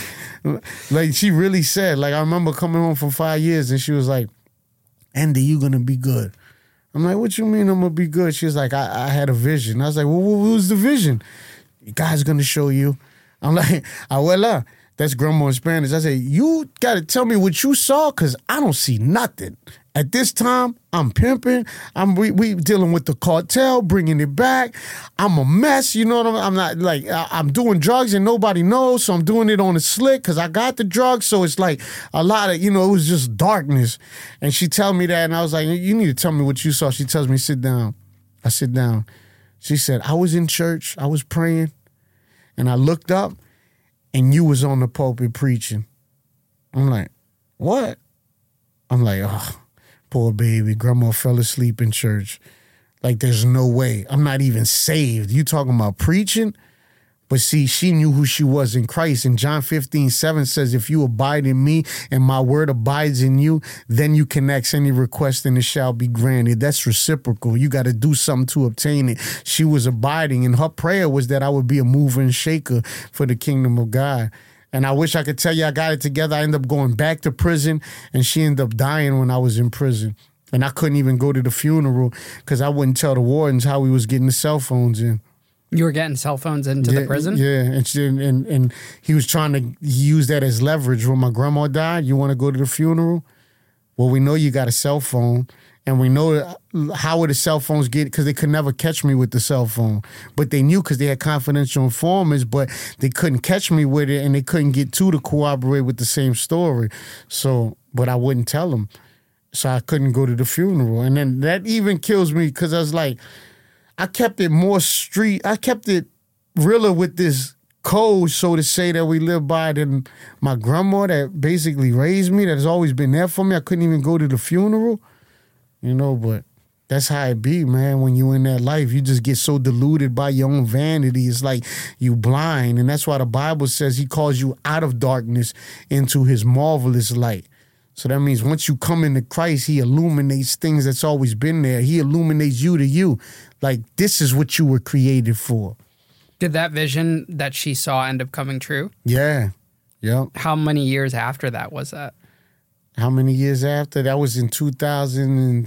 like she really said, like I remember coming home for five years and she was like, Andy, you gonna be good. I'm like, what you mean I'm gonna be good? She was like, I, I had a vision. I was like, well, what was the vision? God's gonna show you. I'm like, abuela. That's grandma in Spanish. I say, you got to tell me what you saw, because I don't see nothing. At this time, I'm pimping. I'm we, we dealing with the cartel, bringing it back. I'm a mess. You know what I'm I'm not like, I, I'm doing drugs and nobody knows, so I'm doing it on the slick because I got the drugs. So it's like a lot of, you know, it was just darkness. And she tell me that, and I was like, you need to tell me what you saw. She tells me, sit down. I sit down. She said, I was in church. I was praying. And I looked up. And you was on the pulpit preaching. I'm like, what? I'm like, oh, poor baby. Grandma fell asleep in church. Like, there's no way. I'm not even saved. You talking about preaching? But see, she knew who she was in Christ. And John fifteen seven says, if you abide in me and my word abides in you, then you can ask any request and it shall be granted. That's reciprocal. You got to do something to obtain it. She was abiding, and her prayer was that I would be a mover and shaker for the kingdom of God. And I wish I could tell you I got it together. I ended up going back to prison, and she ended up dying when I was in prison. And I couldn't even go to the funeral because I wouldn't tell the wardens how we was getting the cell phones in. You were getting cell phones into yeah, the prison? Yeah, and, she, and and he was trying to use that as leverage. When my grandma died, you want to go to the funeral? Well, we know you got a cell phone, and we know how would the cell phones get, because they could never catch me with the cell phone. But they knew because they had confidential informers, but they couldn't catch me with it, and they couldn't get two to corroborate with the same story. So, but I wouldn't tell them. So I couldn't go to the funeral. And then that even kills me, because I was like, I kept it more street. I kept it realer with this code, so to say, that we live by than my grandma that basically raised me, that has always been there for me. I couldn't even go to the funeral, you know, but that's how it be, man. When you in that life, you just get so deluded by your own vanity. It's like you blind. And that's why the Bible says he calls you out of darkness into his marvelous light. So that means once you come into Christ, he illuminates things that's always been there. He illuminates you to you. Like, this is what you were created for. Did that vision that she saw end up coming true? Yeah. Yep. How many years after that was that? How many years after? That was in two thousand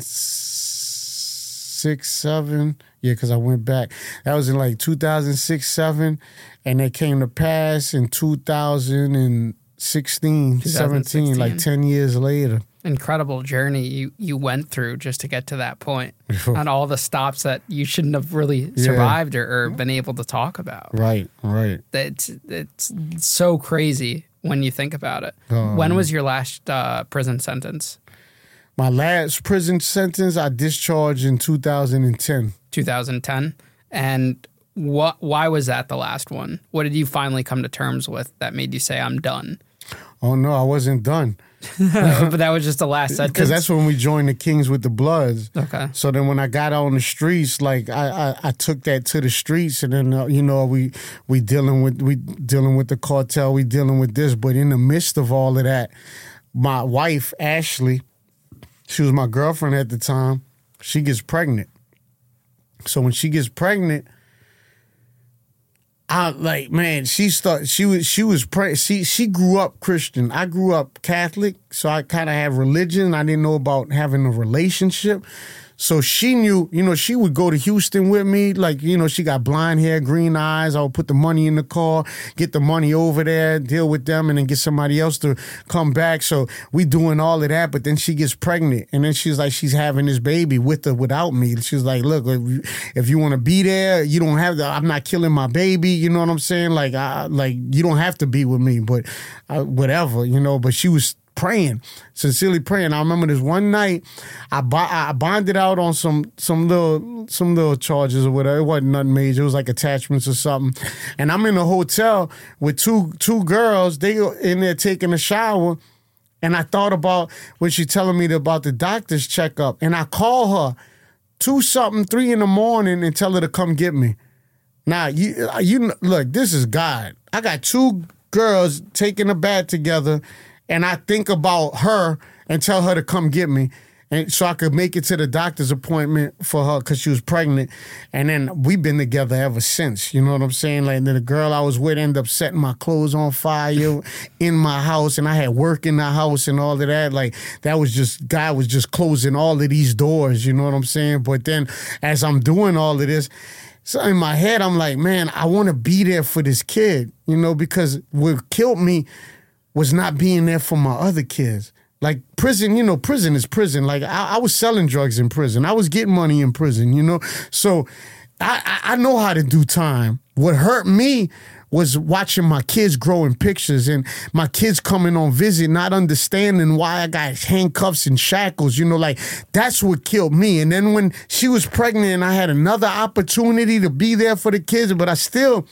six, seven. Yeah, because I went back. That was in like two thousand six, seven. And it came to pass in two thousand sixteen, seventeen, like ten years later. Incredible journey you, you went through just to get to that point. And all the stops that you shouldn't have really survived yeah. or, or been able to talk about. Right, right. It's, it's so crazy when you think about it. Um, when was your last uh, prison sentence? My last prison sentence I discharged in two thousand ten. two thousand ten? And what? Why was that the last one? What did you finally come to terms with that made you say, I'm done? Oh, no, I wasn't done. But that was just the last sentence? Because that's when we joined the Kings with the Bloods. Okay. So then when I got out on the streets, like I, I, I took that to the streets, and then uh, you know we we dealing with we dealing with the cartel, we dealing with this. But in the midst of all of that, my wife Ashley, she was my girlfriend at the time, she gets pregnant. So when she gets pregnant, I like, man, she start she was she was pre- she she grew up Christian. I grew up Catholic, so I kind of have religion. I didn't know about having a relationship. So she knew, you know, she would go to Houston with me. Like, you know, she got blonde hair, green eyes. I would put the money in the car, get the money over there, deal with them, and then get somebody else to come back. So we doing all of that, but then she gets pregnant. And then she's like, she's having this baby with or without me. She's like, look, if you, if you want to be there, you don't have to, I'm not killing my baby. You know what I'm saying? Like, I, like you don't have to be with me, but uh, whatever, you know. But she was praying, sincerely praying. I remember this one night, I I bonded out on some some little some little charges or whatever. It wasn't nothing major. It was like attachments or something. And I'm in a hotel with two two girls. They in there taking a shower, and I thought about when she telling me about the doctor's checkup. And I call her two something, three in the morning, and tell her to come get me. Now you you look, this is God. I got two girls taking a bath together. And I think about her and tell her to come get me, and so I could make it to the doctor's appointment for her because she was pregnant. And then we've been together ever since. You know what I'm saying? Like the girl I was with ended up setting my clothes on fire in my house, and I had work in the house and all of that. Like that was just, God was just closing all of these doors. You know what I'm saying? But then as I'm doing all of this, so in my head I'm like, man, I want to be there for this kid. You know, because what killed me was not being there for my other kids. Like prison, you know, prison is prison. Like I, I was selling drugs in prison. I was getting money in prison, you know? So I, I, I know how to do time. What hurt me was watching my kids grow in pictures and my kids coming on visit, not understanding why I got handcuffs and shackles, you know, like that's what killed me. And then when she was pregnant and I had another opportunity to be there for the kids, but I still...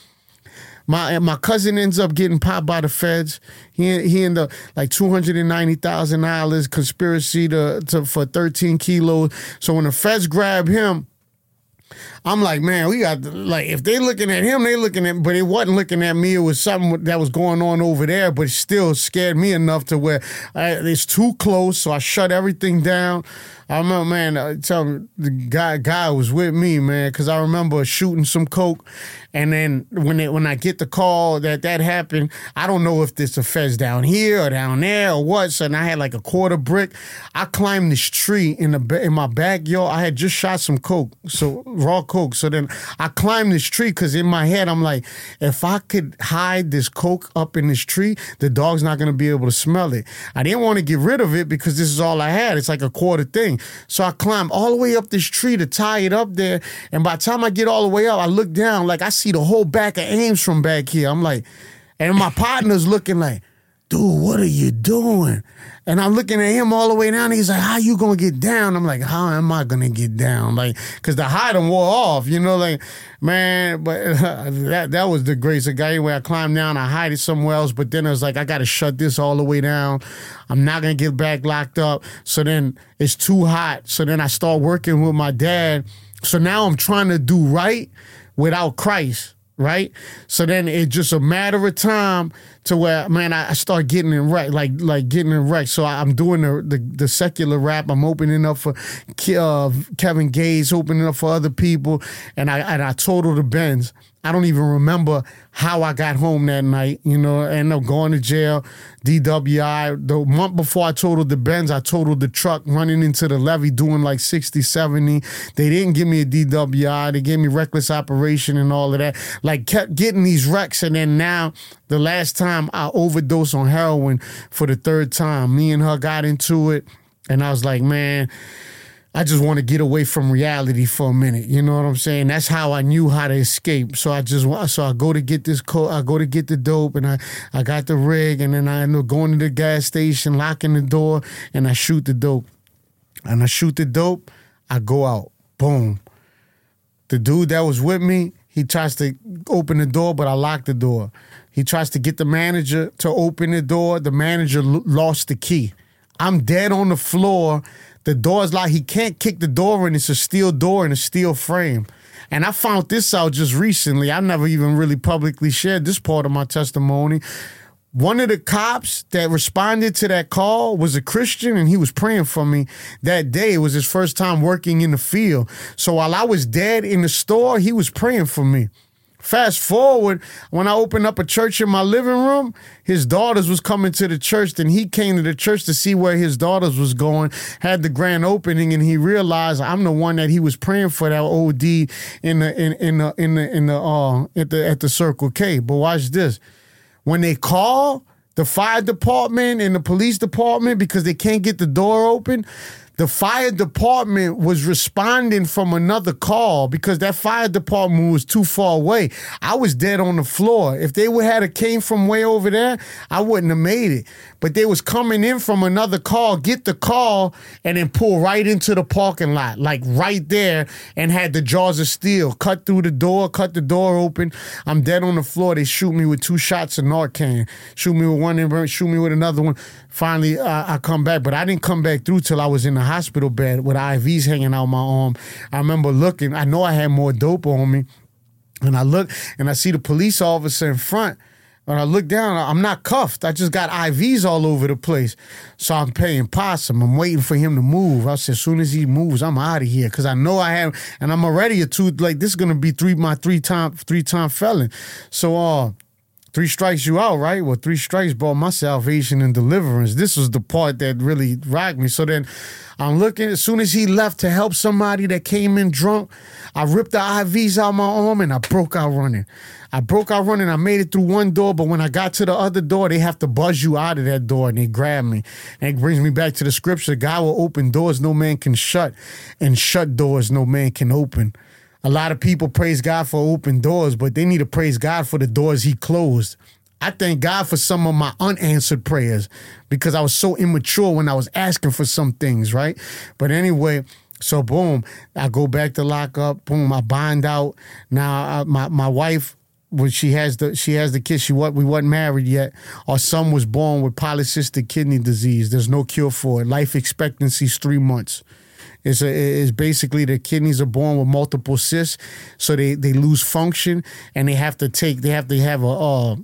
My my cousin ends up getting popped by the feds. He he ended up like two hundred and ninety thousand dollars conspiracy to, to for thirteen kilos. So when the feds grab him, I'm like, man, we got like if they looking at him, they looking at, but it wasn't looking at me. It was something that was going on over there, but it still scared me enough to where I, it's too close. So I shut everything down. I remember, man, uh, tell me, the guy guy was with me, man, because I remember shooting some coke, and then when it, when I get the call that that happened, I don't know if this affects down here or down there or what. So I had like a quarter brick. I climbed this tree in the in my backyard. I had just shot some coke, so raw coke. So then I climbed this tree because in my head I'm like, if I could hide this coke up in this tree, the dog's not gonna be able to smell it. I didn't want to get rid of it because this is all I had. It's like a quarter thing. So I climbed all the way up this tree to tie it up there. And by the time I get all the way up, I look down, like I see the whole back of Ames from back here. I'm like, and my partner's looking like, dude, what are you doing? And I'm looking at him all the way down. He's like, how you gonna get down? I'm like, how am I gonna get down? Like, cause the hide done wore off, you know, like, man, but uh, that that was the grace of God. Anyway, I climbed down, I hide it somewhere else, but then I was like, I gotta shut this all the way down. I'm not gonna get back locked up. So then it's too hot. So then I start working with my dad. So now I'm trying to do right without Christ. Right? So then it's just a matter of time to where, man, I, I start getting it right, like like getting it right. So I, I'm doing the, the the secular rap. I'm opening up for uh, Kevin Gates, opening up for other people, and I and I totaled the Benz. I don't even remember how I got home that night, you know, I ended up going to jail, D W I. The month before I totaled the Benz, I totaled the truck running into the levee doing like sixty, seventy. They didn't give me a D W I. They gave me reckless operation and all of that. Like kept getting these wrecks. And then now the last time I overdosed on heroin for the third time, me and her got into it. And I was like, man, I just want to get away from reality for a minute. You know what I'm saying? That's how I knew how to escape. So I just so I go to get this co- I go to get the dope, and I, I got the rig, and then I end up going to the gas station, locking the door, and I shoot the dope. And I shoot the dope, I go out. Boom. The dude that was with me, He tries to open the door, but I locked the door. He tries to get the manager to open the door. The manager l- lost the key. I'm dead on the floor. The door's locked. He can't kick the door in. It's a steel door and a steel frame. And I found this out just recently. I never even really publicly shared this part of my testimony. One of the cops that responded to that call was a Christian, and he was praying for me that day. It was his first time working in the field. So while I was dead in the store, he was praying for me. Fast forward, when I opened up a church in my living room, his daughters was coming to the church. Then he came to the church to see where his daughters was going, had the grand opening, and he realized I'm the one that he was praying for that O D in the in in the in the in the uh at the at the Circle K. But watch this. When they call the fire department and the police department because they can't get the door open, the fire department was responding from another call because that fire department was too far away. I was dead on the floor. If they would have came from way over there, I wouldn't have made it. But they was coming in from another call, get the call, and then pull right into the parking lot, like right there, and had the jaws of steel. Cut through the door, cut the door open. I'm dead on the floor. They shoot me with two shots of Narcan. Shoot me with one and shoot me with another one. Finally, uh, I come back, but I didn't come back through till I was in the hospital bed with I Vs hanging out my arm. I remember looking. I know I had more dope on me. And I look, and I see the police officer in front. When I look down, I'm not cuffed. I just got I Vs all over the place. So I'm paying possum. I'm waiting for him to move. I said, as soon as he moves, I'm out of here. Because I know I have, and I'm already a two, like, this is going to be three my three-time three-time felon. So, uh, three strikes you out, right? Well, three strikes brought my salvation and deliverance. This was the part that really rocked me. So then I'm looking, as soon as he left to help somebody that came in drunk, I ripped the I Vs out my arm and I broke out running. I broke out running. I made it through one door, but when I got to the other door, they have to buzz you out of that door, and they grab me. And it brings me back to the scripture. God will open doors no man can shut, and shut doors no man can open. A lot of people praise God for open doors, but they need to praise God for the doors he closed. I thank God for some of my unanswered prayers because I was so immature when I was asking for some things, right? But anyway, so boom, I go back to lock up. Boom, I bind out. Now uh, my my wife, when she has the she has the kid, she what we wasn't married yet. Our son was born with polycystic kidney disease. There's no cure for it. Life expectancy is three months. It's, a, it's basically the kidneys are born with multiple cysts, so they, they lose function, and they have to take they have to have a uh,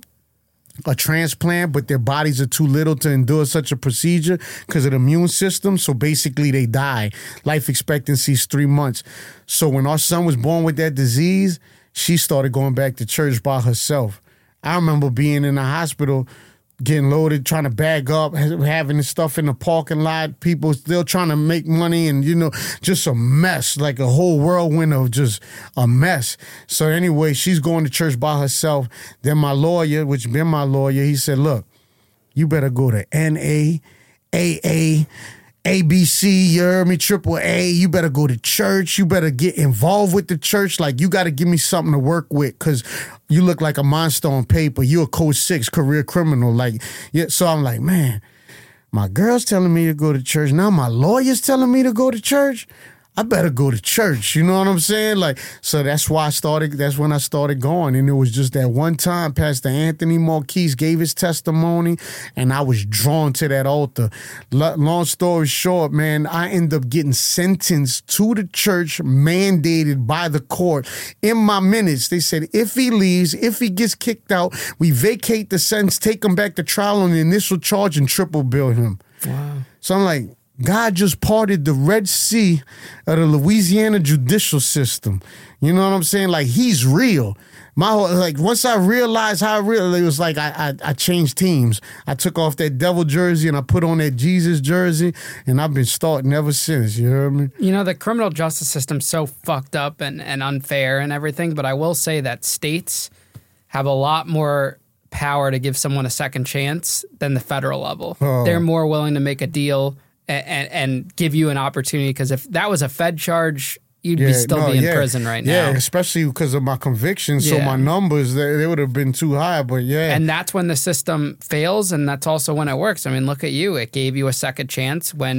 a transplant, but their bodies are too little to endure such a procedure because of the immune system. So basically, they die. Life expectancy is three months. So when our son was born with that disease, she started going back to church by herself. I remember being in the hospital, getting loaded, trying to bag up, having the stuff in the parking lot, people still trying to make money, and, you know, just a mess, like a whole whirlwind of just a mess. So anyway, she's going to church by herself. Then my lawyer, which been my lawyer, he said, look, you better go to N A, A A, A B C, you heard me, triple A. You better go to church. You better get involved with the church. Like, you got to give me something to work with because you look like a monster on paper. You're a code six career criminal. Like, yeah. So I'm like, man, my girl's telling me to go to church. Now my lawyer's telling me to go to church. I better go to church. You know what I'm saying? Like, so that's why I started, that's when I started going. And it was just that one time Pastor Anthony Marquise gave his testimony, and I was drawn to that altar. L- long story short, man, I ended up getting sentenced to the church, mandated by the court. In my minutes, they said, if he leaves, if he gets kicked out, we vacate the sentence, take him back to trial on the initial charge, and triple bill him. Wow. So I'm like, God just parted the Red Sea of the Louisiana judicial system. You know what I'm saying? Like, he's real. My whole, like, once I realized how real it was, like I, I I changed teams. I took off that devil jersey and I put on that Jesus jersey, and I've been starting ever since. You heard me? You know, the criminal justice system's so fucked up and, and unfair and everything, but I will say that states have a lot more power to give someone a second chance than the federal level. Oh. They're more willing to make a deal And, and give you an opportunity, because if that was a Fed charge, you'd yeah, be still no, be in yeah. prison right now. Yeah, especially because of my convictions. Yeah. So my numbers, they, they would have been too high, but yeah. And that's when the system fails, and that's also when it works. I mean, look at you. It gave you a second chance when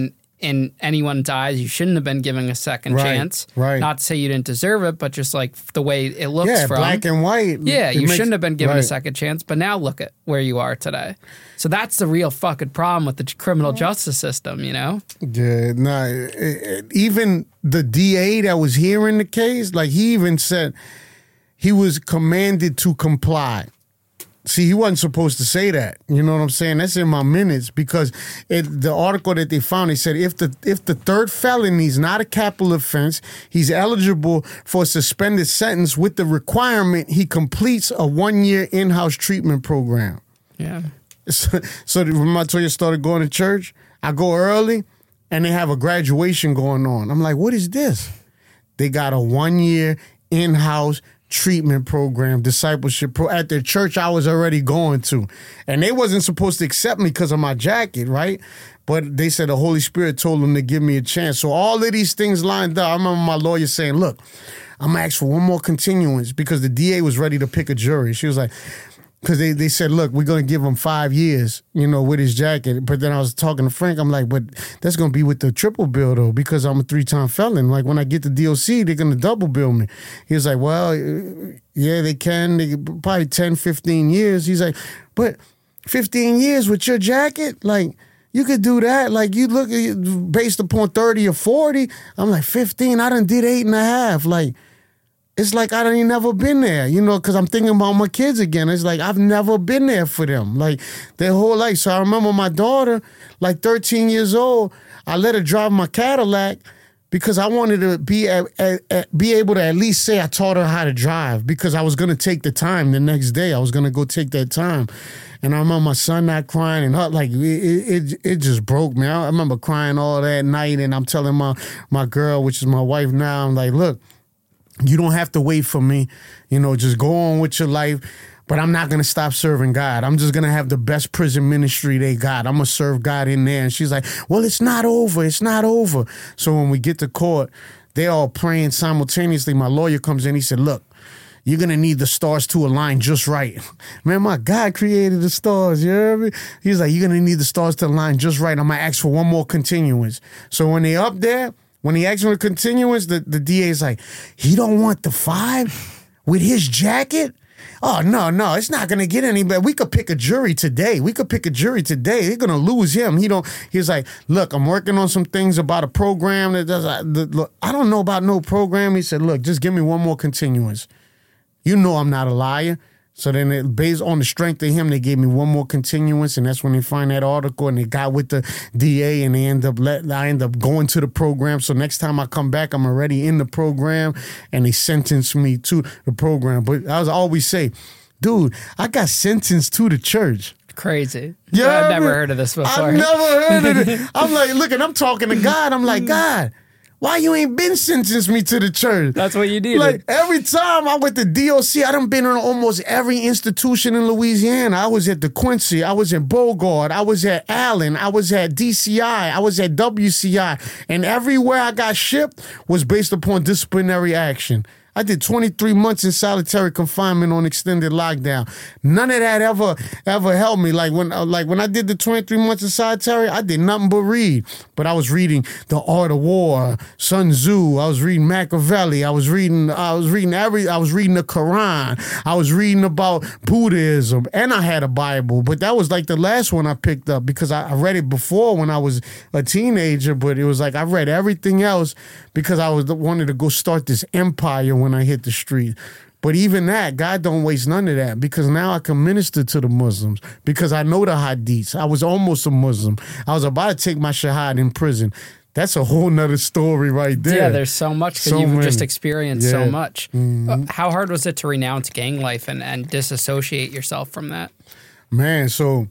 in anyone's eyes, you shouldn't have been given a second Right, chance. right. Not to say you didn't deserve it, but just like the way it looks Yeah, from black and white. Yeah, it you makes- shouldn't have been given right. a second chance, but now look at where you are today. So that's the real fucking problem with the criminal justice system, you know? Yeah, nah. it- it- even the D A that was hearing the case, like he even said he was commanded to comply. See, he wasn't supposed to say that. You know what I'm saying? That's in my minutes because it, the article that they found, they said if the if the third felony is not a capital offense, he's eligible for a suspended sentence with the requirement he completes a one-year in-house treatment program. Yeah. So, so when I told you I started going to church, I go early and they have a graduation going on. I'm like, what is this? They got a one-year in-house treatment program, discipleship pro at their church I was already going to. And they wasn't supposed to accept me because of my jacket, right? But they said the Holy Spirit told them to give me a chance. So all of these things lined up. I remember my lawyer saying, look, I'm going to ask for one more continuance because the D A was ready to pick a jury. She was like, because they, they said, look, we're going to give him five years, you know, with his jacket. But then I was talking to Frank. I'm like, but that's going to be with the triple bill, though, because I'm a three-time felon. Like, when I get to D O C, they're going to double bill me. He was like, well, yeah, they can. They probably ten, fifteen years. He's like, but fifteen years with your jacket? Like, you could do that. Like, you look at based upon thirty or forty. I'm like, fifteen? I done did eight and a half. Like, it's like I ain't never been there, you know, because I'm thinking about my kids again. It's like I've never been there for them, like their whole life. So I remember my daughter, like thirteen years old, I let her drive my Cadillac because I wanted to be at, at, at, be able to at least say I taught her how to drive because I was going to take the time the next day. I was going to go take that time. And I remember my son not crying and her, like it, it, it just broke me. I remember crying all that night and I'm telling my, my girl, which is my wife now, I'm like, look, you don't have to wait for me. You know, just go on with your life. But I'm not going to stop serving God. I'm just going to have the best prison ministry they got. I'm going to serve God in there. And she's like, well, it's not over. It's not over. So when we get to court, they're all praying simultaneously. My lawyer comes in. He said, look, you're going to need the stars to align just right. Man, my God created the stars. You hear me? He's like, you're going to need the stars to align just right. I'm going to ask for one more continuance. So when they up there, when he asked for a continuance, the, the D A's like, he don't want the five with his jacket? Oh, no, no, it's not going to get any better. We could pick a jury today. We could pick a jury today. They're going to lose him. He don't. He's like, look, I'm working on some things about a program that does. Look, I don't know about no program. He said, look, just give me one more continuance. You know I'm not a liar. So then, it, based on the strength of him, they gave me one more continuance, and that's when they find that article, and they got with the D A, and they end up let I end up going to the program. So next time I come back, I'm already in the program, and they sentenced me to the program. But I was always say, dude, I got sentenced to the church. Crazy. Yeah, I've never heard of this before. I've never heard of it. I'm like, look, and I'm talking to God. I'm like, God, why you ain't been sentenced me to the church? That's what you did. Like, every time I went to D O C, I done been in almost every institution in Louisiana. I was at the Quincy. I was at Bogart. I was at Allen. I was at D C I. I was at W C I. And everywhere I got shipped was based upon disciplinary action. I did twenty-three months in solitary confinement on extended lockdown. None of that ever ever helped me. Like when like when I did the twenty-three months in solitary, I did nothing but read. But I was reading The Art of War, Sun Tzu. I was reading Machiavelli. I was reading I was reading every I was reading the Quran. I was reading about Buddhism, and I had a Bible. But that was like the last one I picked up because I, I read it before when I was a teenager. But it was like I read everything else because I was wanted to go start this empire when I hit the street. But even that, God don't waste none of that because now I can minister to the Muslims because I know the hadiths. I was almost a Muslim. I was about to take my shahad in prison. That's a whole nother story right there. Yeah, there's so much because So you've many. just experienced Yeah. so much. Mm-hmm. Uh, how hard was it to renounce gang life and, and disassociate yourself from that? Man, so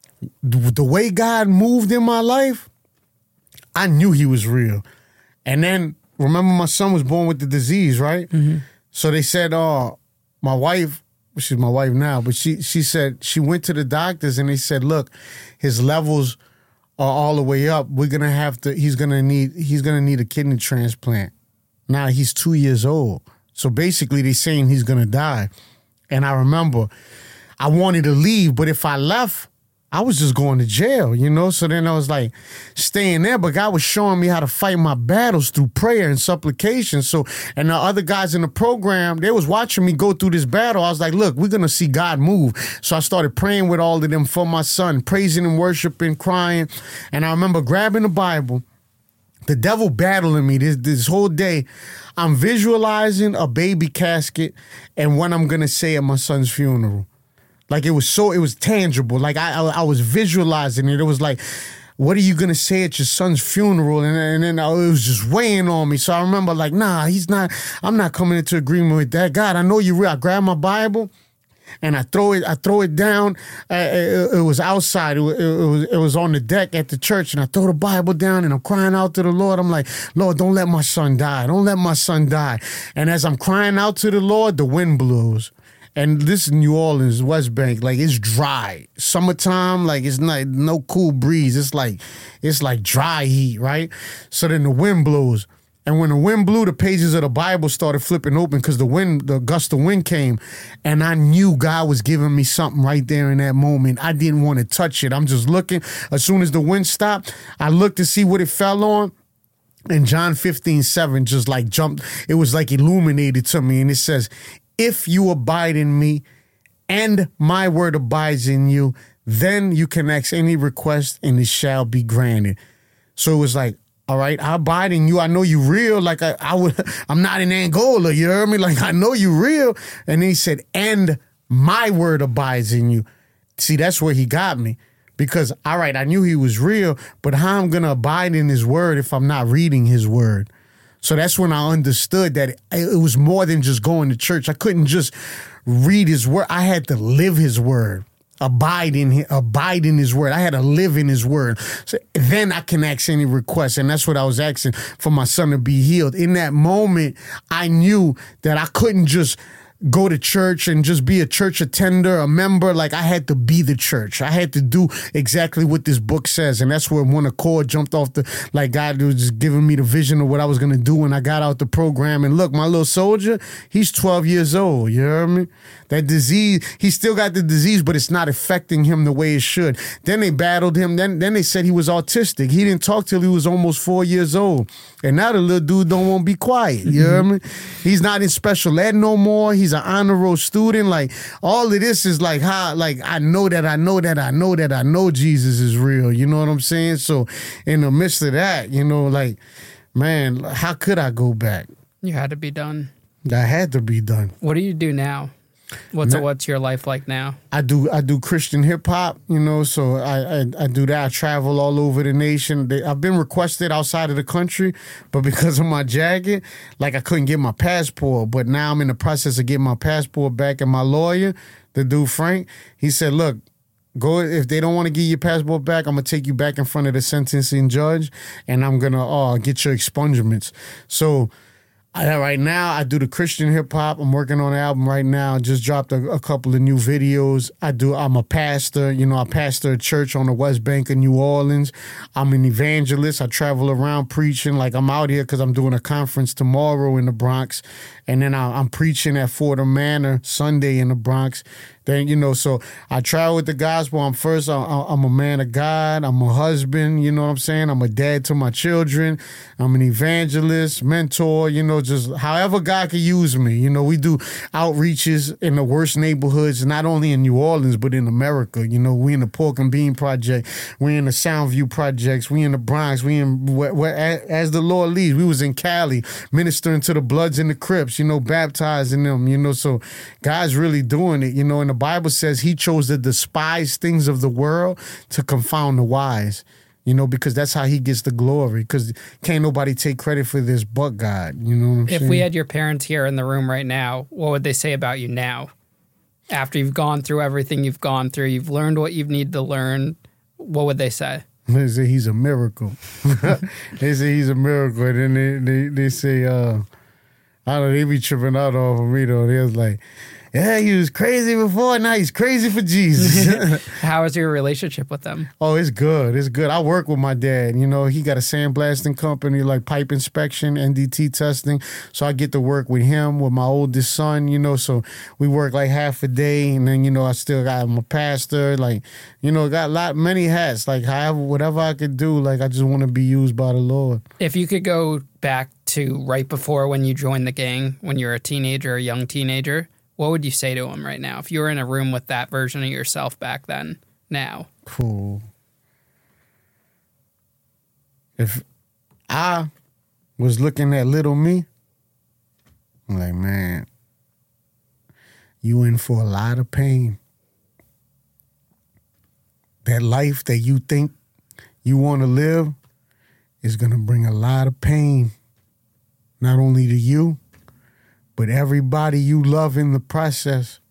th- the way God moved in my life, I knew he was real. And then, remember my son was born with the disease, right? Mm-hmm. So they said, uh, my wife, she's my wife now, but she she said she went to the doctors and they said, look, his levels are all the way up. We're gonna have to. He's gonna need. He's gonna need a kidney transplant. Now he's two years old. So basically, they're saying he's gonna die. And I remember, I wanted to leave, but if I left, I was just going to jail, you know? So then I was like staying there, but God was showing me how to fight my battles through prayer and supplication. So, and the other guys in the program, they was watching me go through this battle. I was like, look, we're going to see God move. So I started praying with all of them for my son, praising and worshiping, crying. And I remember grabbing the Bible, the devil battling me this, this whole day. I'm visualizing a baby casket and what I'm going to say at my son's funeral. Like it was so, it was tangible. Like I, I, I was visualizing it. It was like, what are you gonna say at your son's funeral? And, and then it was just weighing on me. So I remember like, nah, he's not. I'm not coming into agreement with that. God, I know you're real. I grab my Bible, and I throw it. I throw it down. Uh, it, it was outside. It, it, it was. It was on the deck at the church, and I throw the Bible down, and I'm crying out to the Lord. I'm like, Lord, don't let my son die. Don't let my son die. And as I'm crying out to the Lord, the wind blows. And this is New Orleans, West Bank, like it's dry. Summertime, like it's not no cool breeze. It's like it's like dry heat, right? So then the wind blows. And when the wind blew, the pages of the Bible started flipping open because the wind, the gust of wind came. And I knew God was giving me something right there in that moment. I didn't want to touch it. I'm just looking. As soon as the wind stopped, I looked to see what it fell on. And John fifteen seven just like jumped. It was like illuminated to me. And it says, if you abide in me and my word abides in you, then you can ask any request and it shall be granted. So it was like, all right, I abide in you. I know you real. Like I, I would, I'm not in Angola. You heard me? Like I know you real. And then he said, and my word abides in you. See, that's where he got me. Because, all right, I knew he was real, but how I'm going to abide in his word if I'm not reading his word? So that's when I understood that it, it was more than just going to church. I couldn't just read his word. I had to live his word, abide in his, abide in his word. I had to live in his word. So then I can ask any request. And that's what I was asking for my son to be healed. In that moment, I knew that I couldn't just go to church and just be a church attender, a member. Like I had to be the church. I had to do exactly what this book says. And that's where one accord jumped off the, like God was just giving me the vision of what I was going to do when I got out the program. And look, my little soldier, he's twelve years old. You heard me? That disease, he still got the disease, but it's not affecting him the way it should. Then they battled him. Then, then they said he was autistic. He didn't talk till he was almost four years old. And now the little dude don't want to be quiet. You heard me? He's not in special ed no more. He's an honor roll student. Like all of this is like how, like I know that I know that I know that I know Jesus is real. You know what I'm saying? So in the midst of that, you know, like, man, how could I go back? You had to be done. I had to be done. What do you do now? What's now, what's your life like now? I do I do Christian hip hop, you know, so I, I I do that. I travel all over the nation. They, I've been requested outside of the country, but because of my jacket, like I couldn't get my passport. But now I'm in the process of getting my passport back. And my lawyer, the dude Frank, he said, look, go if they don't want to give your passport back, I'm gonna take you back in front of the sentencing judge, and I'm gonna uh, get your expungements. So. I, right now, I do the Christian hip hop. I'm working on an album right now. Just dropped a, a couple of new videos. I do. I'm a pastor. You know, I pastor a church on the West Bank of New Orleans. I'm an evangelist. I travel around preaching. Like I'm out here because I'm doing a conference tomorrow in the Bronx, and then I, I'm preaching at Fordham Manor Sunday in the Bronx. Then, you know, so I travel with the gospel. I'm first, I'm a man of God. I'm a husband, you know what I'm saying? I'm a dad to my children. I'm an evangelist, mentor, you know, just however God can use me. You know, we do outreaches in the worst neighborhoods, not only in New Orleans, but in America. You know, we in the Pork and Bean Project. We in the Soundview Projects. We in the Bronx. We in, where, where, as the Lord leads. We was in Cali ministering to the Bloods and the Crips, you know, baptizing them, you know, so God's really doing it, you know, and the Bible says he chose the despised things of the world to confound the wise, you know, because that's how he gets the glory, because can't nobody take credit for this but God, you know what I'm if saying? We had your parents here in the room right now, what would they say about you now? After you've gone through everything you've gone through, you've learned what you need to learn, what would they say? They say he's a miracle. They say he's a miracle, and then they, they, they say, uh, I don't know, they be tripping out off of me, though. They was like, Yeah, he was crazy before. Now he's crazy for Jesus. How is your relationship with them? Oh, it's good. It's good. I work with my dad. You know, he got a sandblasting company, like pipe inspection, N D T testing. So I get to work with him, with my oldest son, you know. So we work like half a day. And then, you know, I still got, I'm a pastor. Like, you know, got a lot, many hats. Like, however, whatever I could do, like, I just want to be used by the Lord. If you could go back to right before when you joined the gang, when you were a teenager, a young teenager, what would you say to him right now? If you were in a room with that version of yourself back then, now? Cool. If I was looking at little me, I'm like, man, you in for a lot of pain. That life that you think you want to live is going to bring a lot of pain, not only to you, but everybody you love in the process.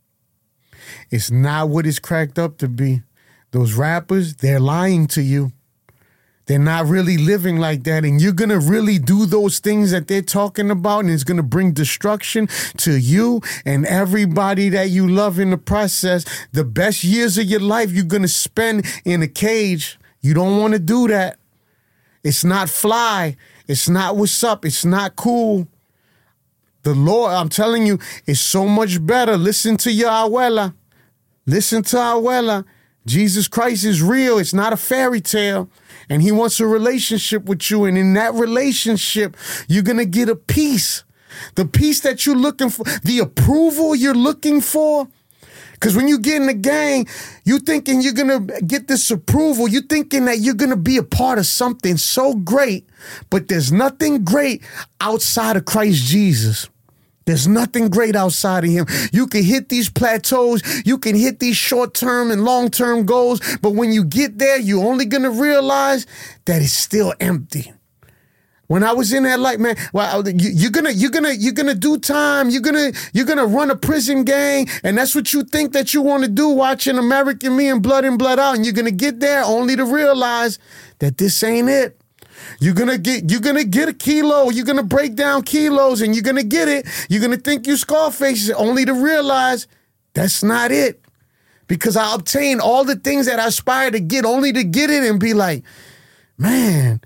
It's not what it's cracked up to be. Those rappers, they're lying to you. They're not really living like that. And you're going to really do those things that they're talking about, and it's going to bring destruction to you and everybody that you love in the process. The best years of your life you're going to spend in a cage. You don't want to do that. It's not fly. It's not what's up. It's not cool. The Lord, I'm telling you, is so much better. Listen to your abuela. Listen to abuela. Jesus Christ is real. It's not a fairy tale. And he wants a relationship with you. And in that relationship, you're going to get a peace. The peace that you're looking for, the approval you're looking for. Because when you get in the gang, you thinking you're going to get this approval. You're thinking that you're going to be a part of something so great. But there's nothing great outside of Christ Jesus. There's nothing great outside of him. You can hit these plateaus. You can hit these short-term and long-term goals. But when you get there, you're only going to realize that it's still empty. When I was in that light, man, well, you, you're gonna, you're gonna, you're gonna do time. You're gonna, you're gonna run a prison gang, and that's what you think that you want to do, watching American Me and Blood In, Blood Out, and you're gonna get there only to realize that this ain't it. You're gonna get, you're gonna get a kilo. You're gonna break down kilos, and you're gonna get it. You're gonna think you Scarface, only to realize that's not it. Because I obtained all the things that I aspire to get, only to get it and be like, man,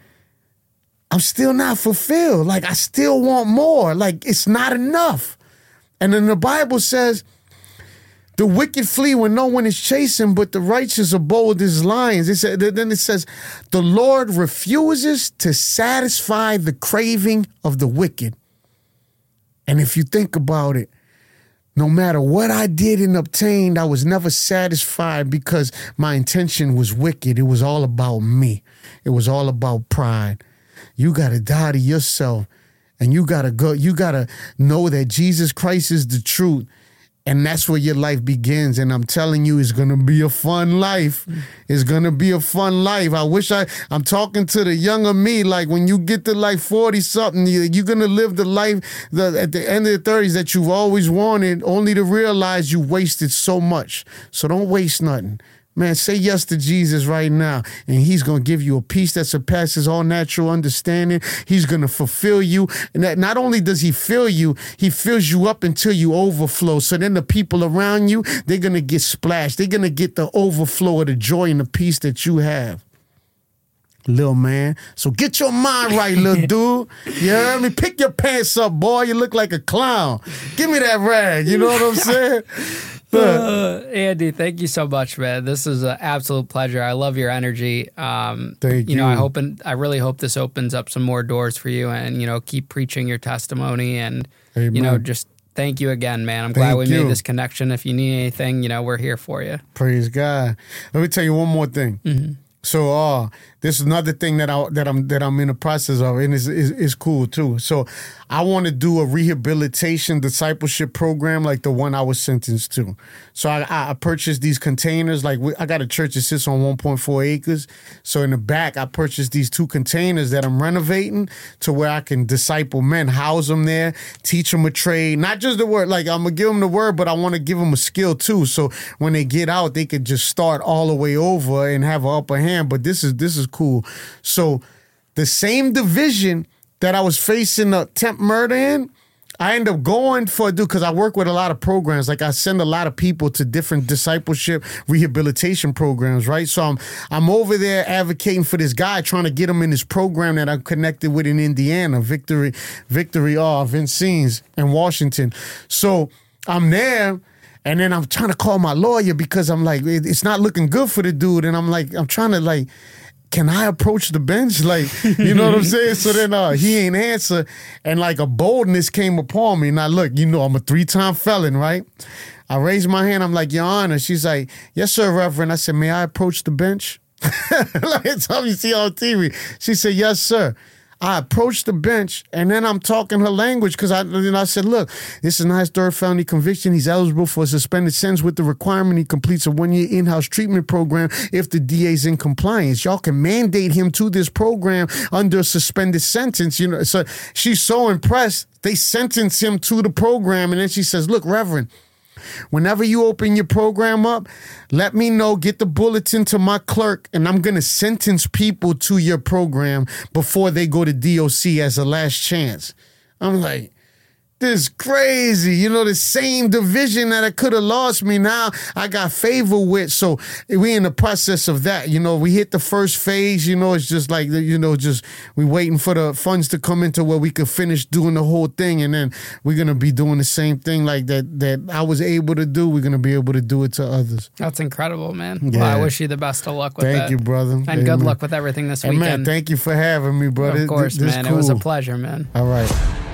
I'm still not fulfilled. Like, I still want more. Like, it's not enough. And then the Bible says, the wicked flee when no one is chasing, but the righteous are bold as lions. It said, then it says, the Lord refuses to satisfy the craving of the wicked. And if you think about it, no matter what I did and obtained, I was never satisfied because my intention was wicked. It was all about me. It was all about pride. You got to die to yourself, and you got to go. You got to know that Jesus Christ is the truth, and that's where your life begins. And I'm telling you, it's going to be a fun life. It's going to be a fun life. I wish I, I'm talking to the younger me, like when you get to like forty something, you're going to live the life the, at the end of the thirties that you've always wanted, only to realize you wasted so much. So don't waste nothing. Man, say yes to Jesus right now, and he's going to give you a peace that surpasses all natural understanding. He's going to fulfill you. And that not only does he fill you, he fills you up until you overflow. So then the people around you, they're going to get splashed. They're going to get the overflow of the joy and the peace that you have. Little man. So get your mind right, little dude. You heard me? Pick your pants up, boy. You look like a clown. Give me that rag. You know what I'm saying? Uh, Andy, thank you so much, man. This is an absolute pleasure. I love your energy. Um, thank you. You know, I hope and I really hope this opens up some more doors for you, and you know, keep preaching your testimony, and Amen. You know, just thank you again, man. I'm Thank glad we you. made this connection. If you need anything, you know, we're here for you. Praise God. Let me tell you one more thing. Mm-hmm. So, uh, this is another thing that I that I'm that I'm in the process of, and it's is is cool too. So, I want to do a rehabilitation discipleship program like the one I was sentenced to. So, I, I purchased these containers. Like we, I got a church that sits on one point four acres. So, in the back, I purchased these two containers that I'm renovating to where I can disciple men, house them there, teach them a trade, not just the word. Like I'm gonna give them the word, but I want to give them a skill too. So when they get out, they could just start all the way over and have an upper hand. But this is this is cool. So the same division that I was facing a attempt murder in, I end up going for, dude, because I work with a lot of programs. Like I send a lot of people to different discipleship rehabilitation programs, right? So I'm I'm over there advocating for this guy, trying to get him in this program that I'm connected with in Indiana, Victory, Victory, oh, Vincennes in Washington. So I'm there. And then I'm trying to call my lawyer because I'm like, it's not looking good for the dude. And I'm like, I'm trying to like, can I approach the bench? Like, you know what I'm saying? So then uh, he ain't answer. And like a boldness came upon me. Now, look, you know, I'm a three-time felon, right? I raised my hand. I'm like, Your Honor. She's like, yes, sir, Reverend. I said, may I approach the bench? Like it's how you see on T V. She said, yes, sir. I approached the bench, and then I'm talking her language because I, you know, I said, look, this is not his third felony conviction. He's eligible for a suspended sentence with the requirement he completes a one-year in-house treatment program if the D A's in compliance. Y'all can mandate him to this program under a suspended sentence. You know, so she's so impressed. They sentence him to the program, and then she says, look, Reverend, whenever you open your program up, let me know, get the bulletin to my clerk, and I'm going to sentence people to your program before they go to D O C as a last chance. I'm like, this is crazy. You know, the same division that I could have lost me, now I got favor with. So we in the process of that. You know, we hit the first phase. You know, it's just like, you know, just we waiting for the funds to come into where we could finish doing the whole thing. And then we're going to be doing the same thing like that that I was able to do. We're going to be able to do it to others. That's incredible, man. Yeah. Well, I wish you the best of luck with thank that. Thank you, brother. And Amen. Good luck with everything this Amen. weekend. Thank you for having me, brother. Of course, this man. Cool. It was a pleasure, man. All right.